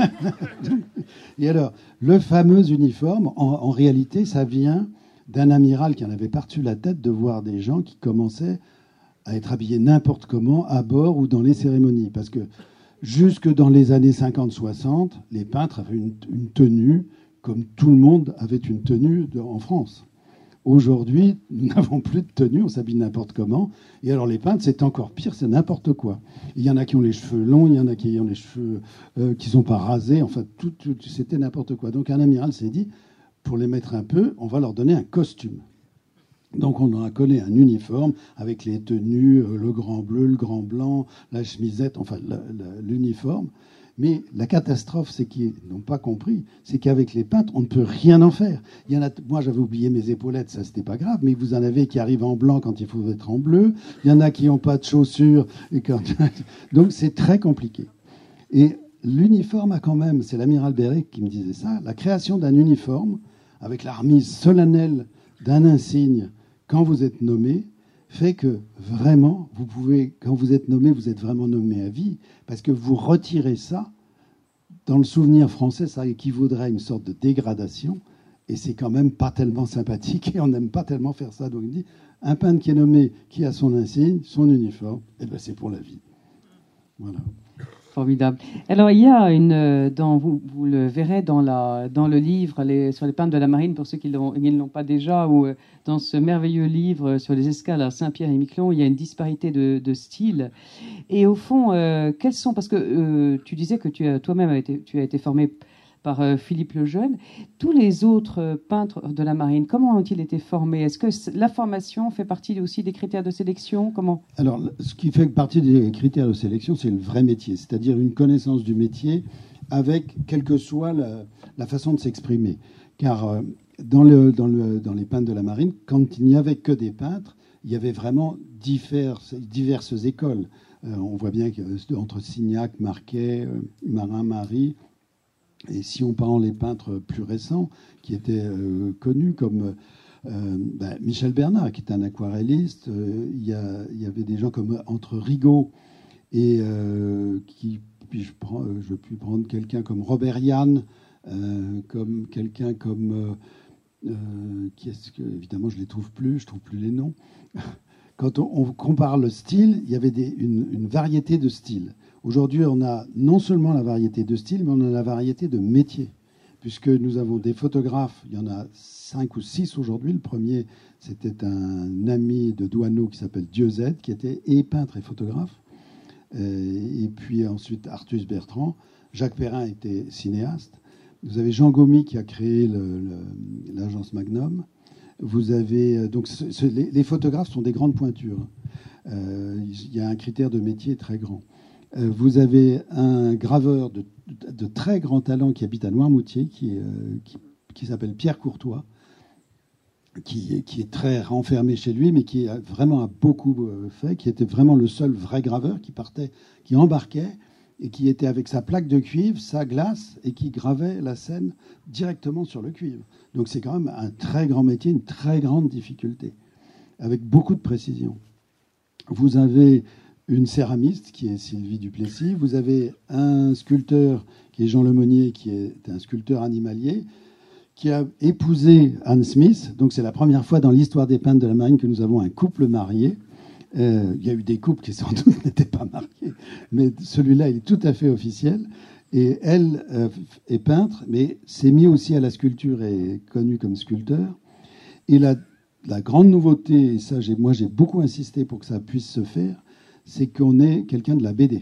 Et alors, le fameux uniforme, en, en réalité, ça vient d'un amiral qui en avait par-dessus la tête de voir des gens qui commençaient à être habillés n'importe comment à bord ou dans les cérémonies. Parce que jusque dans les années cinquante soixante, les peintres avaient une, une tenue comme tout le monde avait une tenue de, en France. Aujourd'hui, nous n'avons plus de tenue, on s'habille n'importe comment. Et alors les peintres, c'est encore pire, c'est n'importe quoi. Il y en a qui ont les cheveux longs, il y en a qui ont les cheveux euh, qui ne sont pas rasés. Enfin, tout, tout, c'était n'importe quoi. Donc un amiral s'est dit, pour les mettre un peu, on va leur donner un costume. Donc on a collé un uniforme avec les tenues, le grand bleu, le grand blanc, la chemisette, enfin l'uniforme. Mais la catastrophe, c'est qu'ils n'ont pas compris, c'est qu'avec les peintres, on ne peut rien en faire. Il y en a, moi, j'avais oublié mes épaulettes, ça, c'était pas grave, mais vous en avez qui arrivent en blanc quand il faut être en bleu. Il y en a qui n'ont pas de chaussures. Et quand... Donc c'est très compliqué. Et l'uniforme a quand même, c'est l'amiral Béré qui me disait ça, la création d'un uniforme avec la remise solennelle d'un insigne quand vous êtes nommé, fait que vraiment, vous pouvez, quand vous êtes nommé, vous êtes vraiment nommé à vie, parce que vous retirez ça, dans le souvenir français, ça équivaudrait à une sorte de dégradation, et c'est quand même pas tellement sympathique, et on n'aime pas tellement faire ça. Donc il dit, un peintre qui est nommé, qui a son insigne, son uniforme, et ben c'est pour la vie. Voilà.
Formidable. Alors, il y a une, dans, vous, vous le verrez dans, la, dans le livre les, sur les peintres de la marine, pour ceux qui, l'ont, qui ne l'ont pas déjà, ou dans ce merveilleux livre sur les escales à Saint-Pierre et Miquelon, il y a une disparité de, de style. Et au fond, euh, quels sont, parce que euh, tu disais que tu as, toi-même a été, tu as été formé par euh, Philippe Lejeune. Tous les autres euh, peintres de la marine, comment ont-ils été formés? Est-ce que la formation fait partie aussi des critères de sélection? Comment?
Alors, ce qui fait partie des critères de sélection, c'est le vrai métier, c'est-à-dire une connaissance du métier avec, quelle que soit la, la façon de s'exprimer. Car euh, dans, le, dans, le, dans les peintres de la marine, quand il n'y avait que des peintres, il y avait vraiment diverses, diverses écoles. Euh, on voit bien qu'entre Signac, Marquet, euh, Marin, Marie... Et si on prend les peintres plus récents, qui étaient euh, connus comme euh, ben, Michel Bernat, qui est un aquarelliste, euh, il, y a, il y avait des gens comme entre Rigaud et euh, qui, puis je, prends, je puis prendre quelqu'un comme Robert Yann, euh, comme quelqu'un comme euh, qui est-ce que évidemment je les trouve plus, je trouve plus les noms. Quand on, on compare le style, il y avait des, une, une variété de styles. Aujourd'hui, on a non seulement la variété de styles, mais on a la variété de métiers. Puisque nous avons des photographes, il y en a cinq ou six aujourd'hui. Le premier, c'était un ami de Douaneau qui s'appelle Dieu-Z, qui était et peintre et photographe. Et puis ensuite, Artus Bertrand. Jacques Perrin était cinéaste. Vous avez Jean Gomy qui a créé le, le, l'agence Magnum. Vous avez donc ce, ce, les, les photographes sont des grandes pointures. Euh, il y a un critère de métier très grand. Euh, vous avez un graveur de, de, de très grand talent qui habite à Noirmoutier, qui, euh, qui, qui s'appelle Pierre Courtois, qui, qui est très renfermé chez lui, mais qui a vraiment a beaucoup fait, qui était vraiment le seul vrai graveur qui partait, qui embarquait et qui était avec sa plaque de cuivre, sa glace, et qui gravait la scène directement sur le cuivre. Donc c'est quand même un très grand métier, une très grande difficulté, avec beaucoup de précision. Vous avez une céramiste qui est Sylvie Duplessis, vous avez un sculpteur qui est Jean Lemonnier, qui est un sculpteur animalier, qui a épousé Anne Smith. Donc c'est la première fois dans l'histoire des peintres de la marine que nous avons un couple marié. Euh, il y a eu des couples qui sans doute n'étaient pas mariés, mais celui-là, il est tout à fait officiel. Et elle euh, est peintre, mais s'est mis aussi à la sculpture et est connue comme sculpteur. Et la, la grande nouveauté, et ça, j'ai, moi j'ai beaucoup insisté pour que ça puisse se faire, c'est qu'on est quelqu'un de la B D.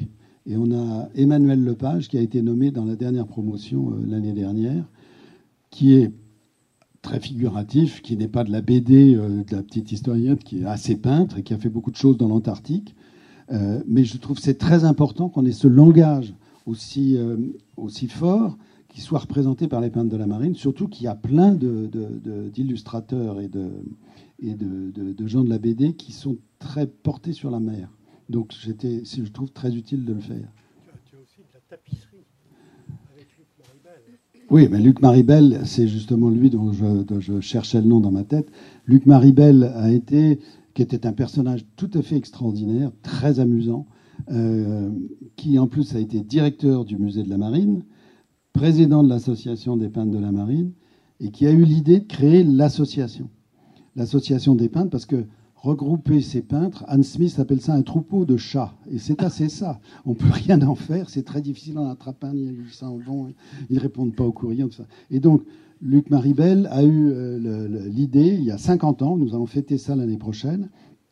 Et on a Emmanuel Lepage qui a été nommé dans la dernière promotion euh, l'année dernière, qui est très figuratif, qui n'est pas de la B D, euh, de la petite historienne, qui est assez peintre et qui a fait beaucoup de choses dans l'Antarctique. Euh, mais je trouve que c'est très important qu'on ait ce langage aussi, euh, aussi fort qui soit représenté par les peintres de la marine, surtout qu'il y a plein de, de, de, d'illustrateurs et, de, et de, de, de gens de la B D qui sont très portés sur la mer. Donc j'étais, je trouve très utile de le faire.
Tu as aussi de la tapisserie avec Luc Maribel.
Oui, mais Luc Maribel, c'est justement lui dont je, dont je cherchais le nom dans ma tête. Luc Maribel a été, qui était un personnage tout à fait extraordinaire, très amusant, euh, qui en plus a été directeur du musée de la Marine, président de l'association des peintres de la Marine, et qui a eu l'idée de créer l'association. L'association des peintres, parce que regrouper ces peintres, Anne Smith appelle ça un troupeau de chats. Et c'est assez ça. On ne peut rien en faire. C'est très difficile d'en attraper un. Ils s'en vont. Ils ne répondent pas aux courriers. Tout ça. Et donc, Luc Maribel a eu euh, l'idée, il y a cinquante ans, nous allons fêter ça l'année prochaine,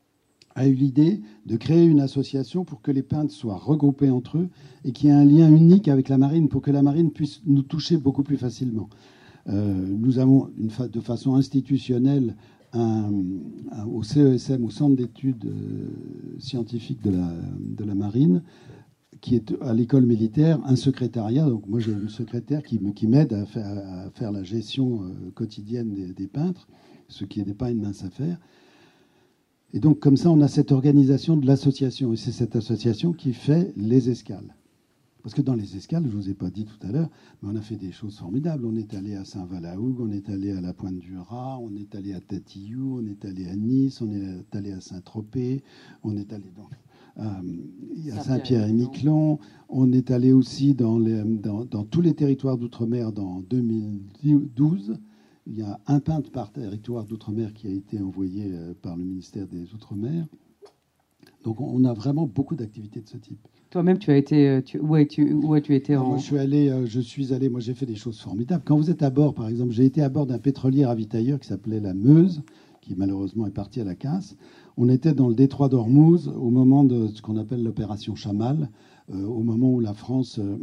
a eu l'idée de créer une association pour que les peintres soient regroupés entre eux et qu'il y ait un lien unique avec la marine pour que la marine puisse nous toucher beaucoup plus facilement. Euh, nous avons, une fa de façon institutionnelle, Un, un, au C E S M, au Centre d'études euh, scientifiques de la, de la marine, qui est à l'école militaire, un secrétariat. Donc moi, j'ai une secrétaire qui, qui m'aide à, à faire la gestion euh, quotidienne des, des peintres, ce qui n'est pas une mince affaire. Et donc, comme ça, on a cette organisation de l'association. Et c'est cette association qui fait les escales. Parce que dans les escales, je ne vous ai pas dit tout à l'heure, mais on a fait des choses formidables. On est allé à Saint-Valahougue, on est allé à la Pointe du Raz, on est allé à Tatillou, on est allé à Nice, on est allé à Saint-Tropez, on est allé dans, euh, à Saint-Pierre-et-Miquelon. On est allé aussi dans, les, dans, dans tous les territoires d'outre-mer dans deux mille douze. Il y a un peintre par territoire d'outre-mer qui a été envoyé par le ministère des Outre-mer. Donc on a vraiment beaucoup d'activités de ce type.
Toi-même, tu as été, tu, où as-tu, où as-tu été en...
Moi, je suis allé, je suis allé, moi j'ai fait des choses formidables. Quand vous êtes à bord, par exemple, j'ai été à bord d'un pétrolier ravitailleur qui s'appelait la Meuse, qui malheureusement est parti à la casse. On était dans le détroit d'Ormuz au moment de ce qu'on appelle l'opération Chamal, euh, au moment où la France, euh,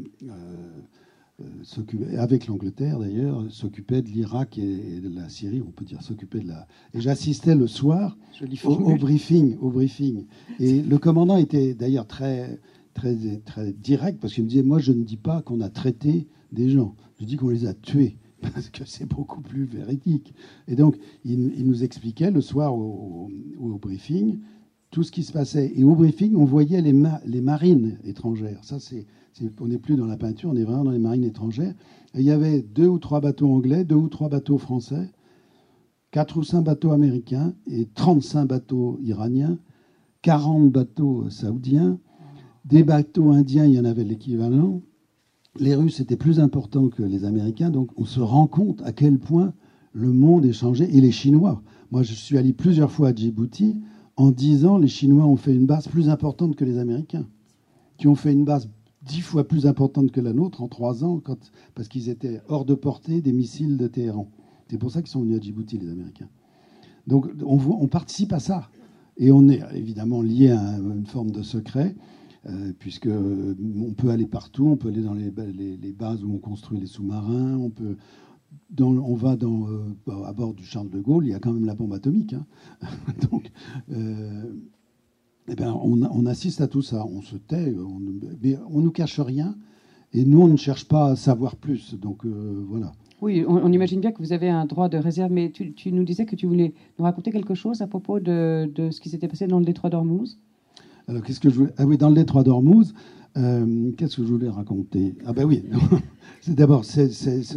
euh, avec l'Angleterre d'ailleurs, s'occupait de l'Irak et, et de la Syrie, on peut dire s'occupait de la... Et j'assistais le soir au, au briefing, au briefing. Et le commandant était d'ailleurs très... Très, très direct, parce qu'il me disait, moi, je ne dis pas qu'on a traité des gens, je dis qu'on les a tués, parce que c'est beaucoup plus véridique. Et donc, il, il nous expliquait le soir au, au, au briefing tout ce qui se passait. Et au briefing, on voyait les, ma les marines étrangères. Ça, c'est, on n'est plus dans la peinture, on est vraiment dans les marines étrangères. Et il y avait deux ou trois bateaux anglais, deux ou trois bateaux français, quatre ou cinq bateaux américains et trente-cinq bateaux iraniens, quarante bateaux saoudiens, des bateaux indiens, il y en avait l'équivalent. Les Russes étaient plus importants que les Américains, donc on se rend compte à quel point le monde est changé. Et les Chinois. Moi, je suis allé plusieurs fois à Djibouti. En dix ans, les Chinois ont fait une base plus importante que les Américains, qui ont fait une base dix fois plus importante que la nôtre en trois ans, quand, parce qu'ils étaient hors de portée des missiles de Téhéran. C'est pour ça qu'ils sont venus à Djibouti, les Américains. Donc, on, on participe à ça. Et on est évidemment lié à une forme de secret. Euh, puisque euh, on peut aller partout, on peut aller dans les, les, les bases où on construit les sous-marins, on peut, dans, on va dans, euh, à bord du Charles de Gaulle, il y a quand même la bombe atomique, hein. Donc, euh, eh ben, on, on assiste à tout ça, on se tait, on, mais on nous cache rien, et nous on ne cherche pas à savoir plus, donc euh, voilà.
Oui, on, on imagine bien que vous avez un droit de réserve, mais tu, tu nous disais que tu voulais nous raconter quelque chose à propos de, de ce qui s'était passé dans le détroit d'Ormuz.
Alors, qu'est-ce que je voulais... Ah oui, dans le détroit d'Ormuz, euh, qu'est-ce que je voulais raconter? Ah ben oui, c'est d'abord ce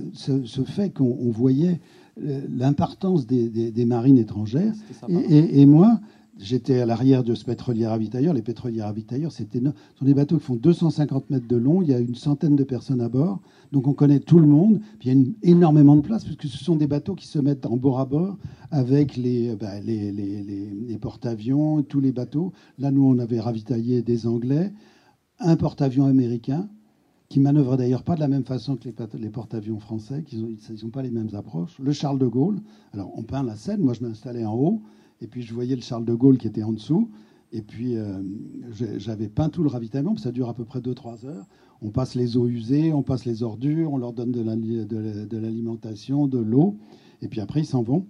fait qu'on voyait l'importance des, des, des marines étrangères. Et, et, et moi, j'étais à l'arrière de ce pétrolier ravitailleur. Les pétroliers ravitailleurs, c'est énorme. Ce sont des bateaux qui font deux cent cinquante mètres de long. Il y a une centaine de personnes à bord. Donc on connaît tout le monde. Puis il y a une, énormément de place, puisque ce sont des bateaux qui se mettent en bord à bord avec les, bah, les, les, les, les porte-avions, tous les bateaux. Là, nous, on avait ravitaillé des Anglais, un porte-avions américain, qui manœuvre d'ailleurs pas de la même façon que les, les porte-avions français, qui n'ont pas les mêmes approches. Le Charles de Gaulle. Alors on peint la scène. Moi, je m'installais en haut. Et puis je voyais le Charles de Gaulle qui était en dessous. Et puis, euh, j'avais peint tout le ravitaillement, ça dure à peu près deux trois heures. On passe les eaux usées, on passe les ordures, on leur donne de l'alimentation, de l'eau, et puis après, ils s'en vont.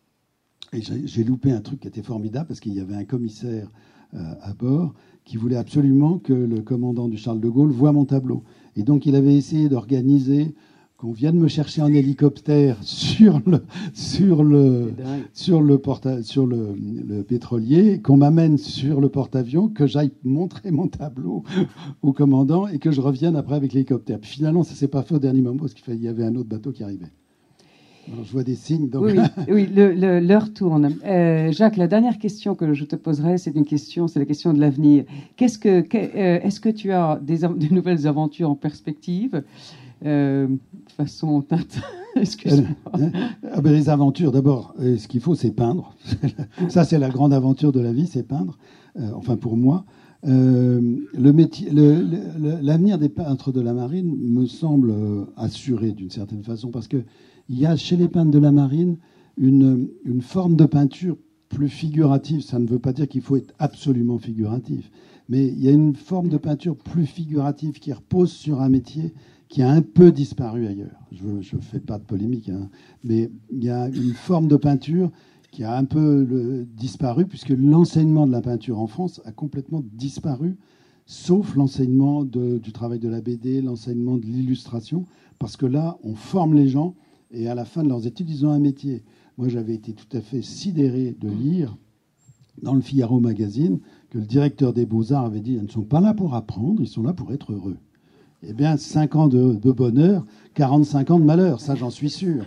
Et j'ai loupé un truc qui était formidable, parce qu'il y avait un commissaire euh, à bord qui voulait absolument que le commandant du Charles de Gaulle voie mon tableau. Et donc, il avait essayé d'organiser qu'on vienne me chercher en hélicoptère sur le, sur le, sur le, porta, sur le, le pétrolier, qu'on m'amène sur le porte-avions, que j'aille montrer mon tableau au commandant et que je revienne après avec l'hélicoptère. Puis finalement, ça ne s'est pas fait au dernier moment parce qu'il y avait un autre bateau qui arrivait. Alors, je vois des signes. Donc...
Oui, oui l'heure le, le, tourne. Euh, Jacques, la dernière question que je te poserai, c'est une question, c'est la question de l'avenir. Qu'est-ce que, que, euh, est-ce que tu as des, des nouvelles aventures en perspective? Euh, façon Tintin, excuse-moi.
Ah ben les aventures, d'abord, ce qu'il faut, c'est peindre. Ça, c'est la grande aventure de la vie, c'est peindre. Euh, enfin, pour moi. Euh, le métier, le, le, l'avenir des peintres de la marine me semble assuré d'une certaine façon, parce qu'il y a chez les peintres de la marine une, une forme de peinture plus figurative. Ça ne veut pas dire qu'il faut être absolument figuratif, mais il y a une forme de peinture plus figurative qui repose sur un métier qui a un peu disparu ailleurs. Je ne fais pas de polémique, hein, mais il y a une forme de peinture qui a un peu le, disparu, puisque l'enseignement de la peinture en France a complètement disparu, sauf l'enseignement de, du travail de la B D, l'enseignement de l'illustration, parce que là, on forme les gens, et à la fin de leurs études, ils ont un métier. Moi, j'avais été tout à fait sidéré de lire dans le Figaro Magazine que le directeur des Beaux-Arts avait dit « Ils ne sont pas là pour apprendre, ils sont là pour être heureux ». Eh bien, cinq ans de, de bonheur, quarante-cinq ans de malheur, ça j'en suis sûr.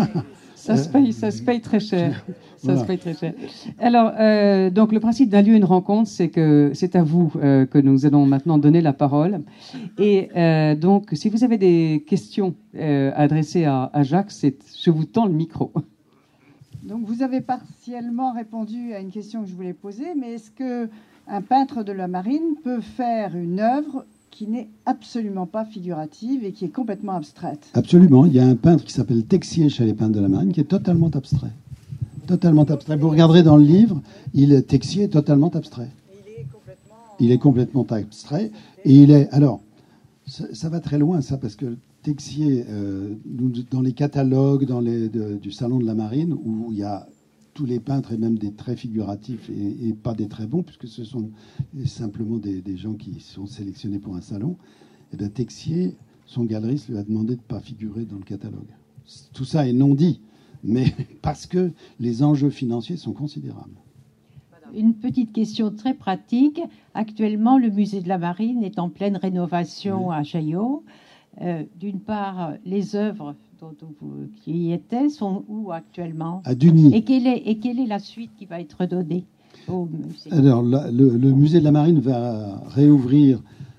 Ça se paye, ça se paye très cher. Ça voilà. se paye très cher. Alors, euh, donc le principe d'un lieu, une rencontre, c'est que c'est à vous euh, que nous allons maintenant donner la parole. Et euh, donc, si vous avez des questions euh, adressées à, à Jacques, c'est, je vous tends le micro.
Donc, vous avez partiellement répondu à une question que je voulais poser, mais est-ce que un peintre de la marine peut faire une œuvre qui n'est absolument pas figurative et qui est complètement abstraite?
Absolument. Il y a un peintre qui s'appelle Texier chez les peintres de la marine qui est totalement abstrait. Totalement abstrait. Vous regarderez dans le livre, il, Texier est totalement abstrait.
Il est complètement...
Il est complètement abstrait. Et il est... Alors, ça, ça va très loin, ça, parce que Texier, euh, dans les catalogues dans les, de, du Salon de la Marine, où il y a tous les peintres et même des traits figuratifs et, et pas des très bons, puisque ce sont simplement des, des gens qui sont sélectionnés pour un salon, et bien Texier, son galeriste, lui a demandé de ne pas figurer dans le catalogue. Tout ça est non dit, mais parce que les enjeux financiers sont considérables.
Une petite question très pratique. Actuellement, le musée de la Marine est en pleine rénovation oui. à Chaillot. Euh, d'une part, les œuvres dont vous, qui y étaient sont où actuellement?
À Duny.
Et quelle est, et quelle est la suite qui va être donnée au musée?
Alors, la, le, le musée de la Marine va réouvrir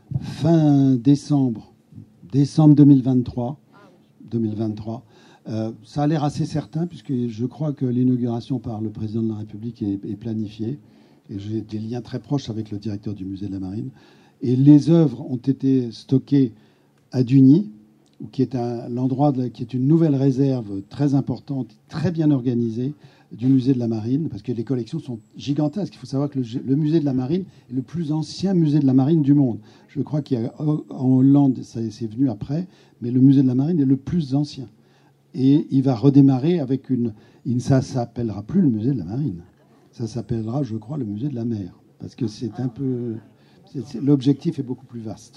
fin décembre, décembre deux mille vingt-trois. deux mille vingt-trois. Euh, ça a l'air assez certain, puisque je crois que l'inauguration par le président de la République est, est planifiée. Et j'ai des liens très proches avec le directeur du musée de la Marine. Et les œuvres ont été stockées à Duny, qui est un, l'endroit de, qui est une nouvelle réserve très importante, très bien organisée du musée de la Marine, parce que les collections sont gigantesques. Il faut savoir que le, le musée de la Marine est le plus ancien musée de la Marine du monde. Je crois qu'il y a en Hollande, ça c'est venu après, mais le musée de la Marine est le plus ancien. Et il va redémarrer avec une... Ça ne s'appellera plus le musée de la Marine. Ça s'appellera, je crois, le musée de la mer. Parce que c'est un peu... C'est, c'est, l'objectif est beaucoup plus vaste.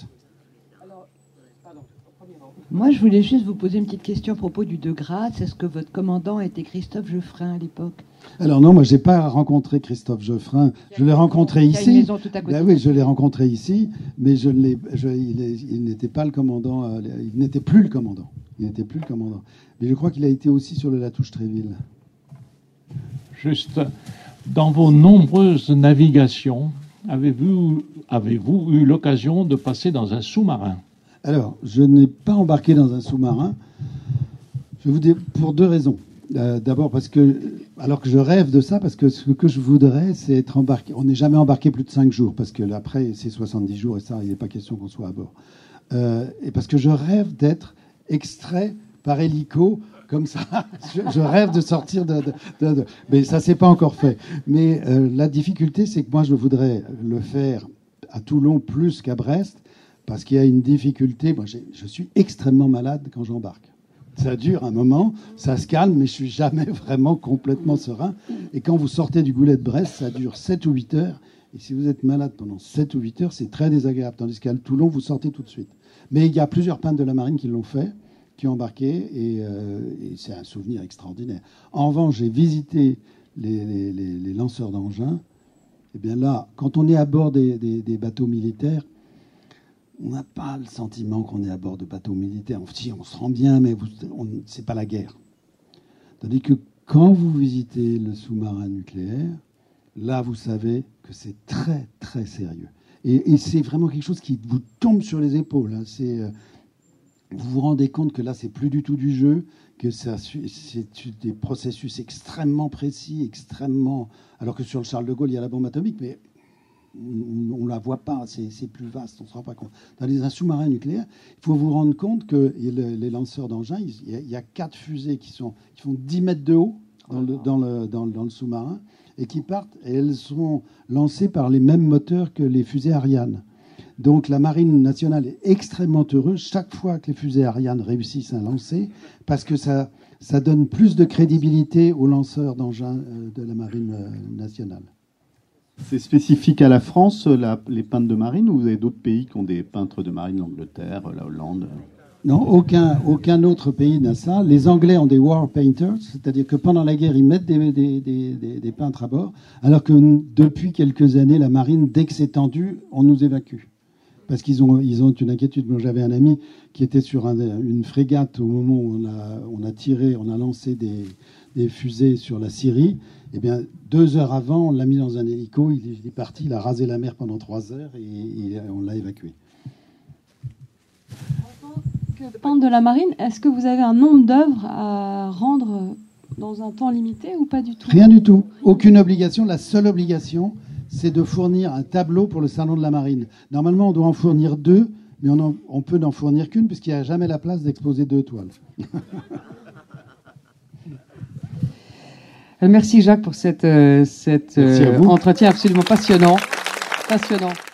Moi, je voulais juste vous poser une petite question à propos du De Grasse. Est-ce que votre commandant était Christophe Geoffrin à l'époque?
Alors non, moi, je n'ai pas rencontré Christophe Geoffrin. Je l'ai rencontré ici. Il y a une maison tout à côté. Ben oui, je l'ai rencontré ici, mais je ne l'ai, je, il, est, il n'était pas le commandant. Euh, il n'était plus le commandant. Il n'était plus le commandant. Mais je crois qu'il a été aussi sur le Latouche-Tréville.
Juste, dans vos nombreuses navigations, avez-vous, avez-vous eu l'occasion de passer dans un sous-marin?
Alors, je n'ai pas embarqué dans un sous-marin. Je vous dis pour deux raisons. Euh, d'abord parce que, alors que je rêve de ça, parce que ce que je voudrais, c'est être embarqué. On n'est jamais embarqué plus de cinq jours, parce que après, c'est soixante-dix jours et ça, il n'est pas question qu'on soit à bord. Euh, et parce que je rêve d'être extrait par hélico comme ça. je, je rêve de sortir de, de, de, de... Mais ça s'est pas encore fait. Mais euh, la difficulté, c'est que moi, je voudrais le faire à Toulon plus qu'à Brest, parce qu'il y a une difficulté. Moi, j'ai, je suis extrêmement malade quand j'embarque. Ça dure un moment, ça se calme, mais je suis jamais vraiment complètement serein. Et quand vous sortez du Goulet de Brest, ça dure sept ou huit heures. Et si vous êtes malade pendant sept ou huit heures, c'est très désagréable. Tandis qu'à Toulon, vous sortez tout de suite. Mais il y a plusieurs peintres de la marine qui l'ont fait, qui ont embarqué, et, euh, et c'est un souvenir extraordinaire. En revanche, j'ai visité les, les, les, les lanceurs d'engins. Et bien là, quand on est à bord des, des, des bateaux militaires, on n'a pas le sentiment qu'on est à bord de bateaux militaires. On, si, on se rend bien, mais ce n'est pas la guerre. Tandis que quand vous visitez le sous-marin nucléaire, là, vous savez que c'est très, très sérieux. Et, et c'est vraiment quelque chose qui vous tombe sur les épaules. Hein. C'est, euh, vous vous rendez compte que là, c'est plus du tout du jeu, que ça, c'est des processus extrêmement précis, extrêmement... Alors que sur le Charles de Gaulle, il y a la bombe atomique, mais on ne la voit pas, c'est, c'est plus vaste, on ne se rend pas compte. Dans les sous-marins nucléaires, il faut vous rendre compte que le, les lanceurs d'engins, il y, a, il y a quatre fusées qui, sont, qui font dix mètres de haut dans le, dans le, dans le, dans le sous-marin, et qui partent, et elles sont lancées par les mêmes moteurs que les fusées Ariane. Donc la marine nationale est extrêmement heureuse chaque fois que les fusées Ariane réussissent à lancer, parce que ça, ça donne plus de crédibilité aux lanceurs d'engins de la marine nationale.
C'est spécifique à la France, la, les peintres de marine, ou vous avez d'autres pays qui ont des peintres de marine, l'Angleterre, la Hollande?
Non, aucun, aucun autre pays n'a ça. Les Anglais ont des war painters, c'est-à-dire que pendant la guerre, ils mettent des, des, des, des, des peintres à bord, alors que depuis quelques années, la marine, dès que c'est tendu, on nous évacue. Parce qu'ils ont, ils ont une inquiétude. Moi, j'avais un ami qui était sur un, une frégate au moment où on a, on a tiré, on a lancé des, des fusées sur la Syrie. Eh bien, deux heures avant, on l'a mis dans un hélico, il est parti, il a rasé la mer pendant trois heures et, et on l'a évacué.
En tant que peintre de la marine, est-ce que vous avez un nombre d'œuvres à rendre dans un temps limité ou pas du tout?
Rien du tout. Aucune obligation. La seule obligation, c'est de fournir un tableau pour le salon de la marine. Normalement, on doit en fournir deux, mais on, en, on peut n'en fournir qu'une puisqu'il n'y a jamais la place d'exposer deux toiles.
Merci Jacques pour cette, euh, cet euh, entretien absolument passionnant. Passionnant.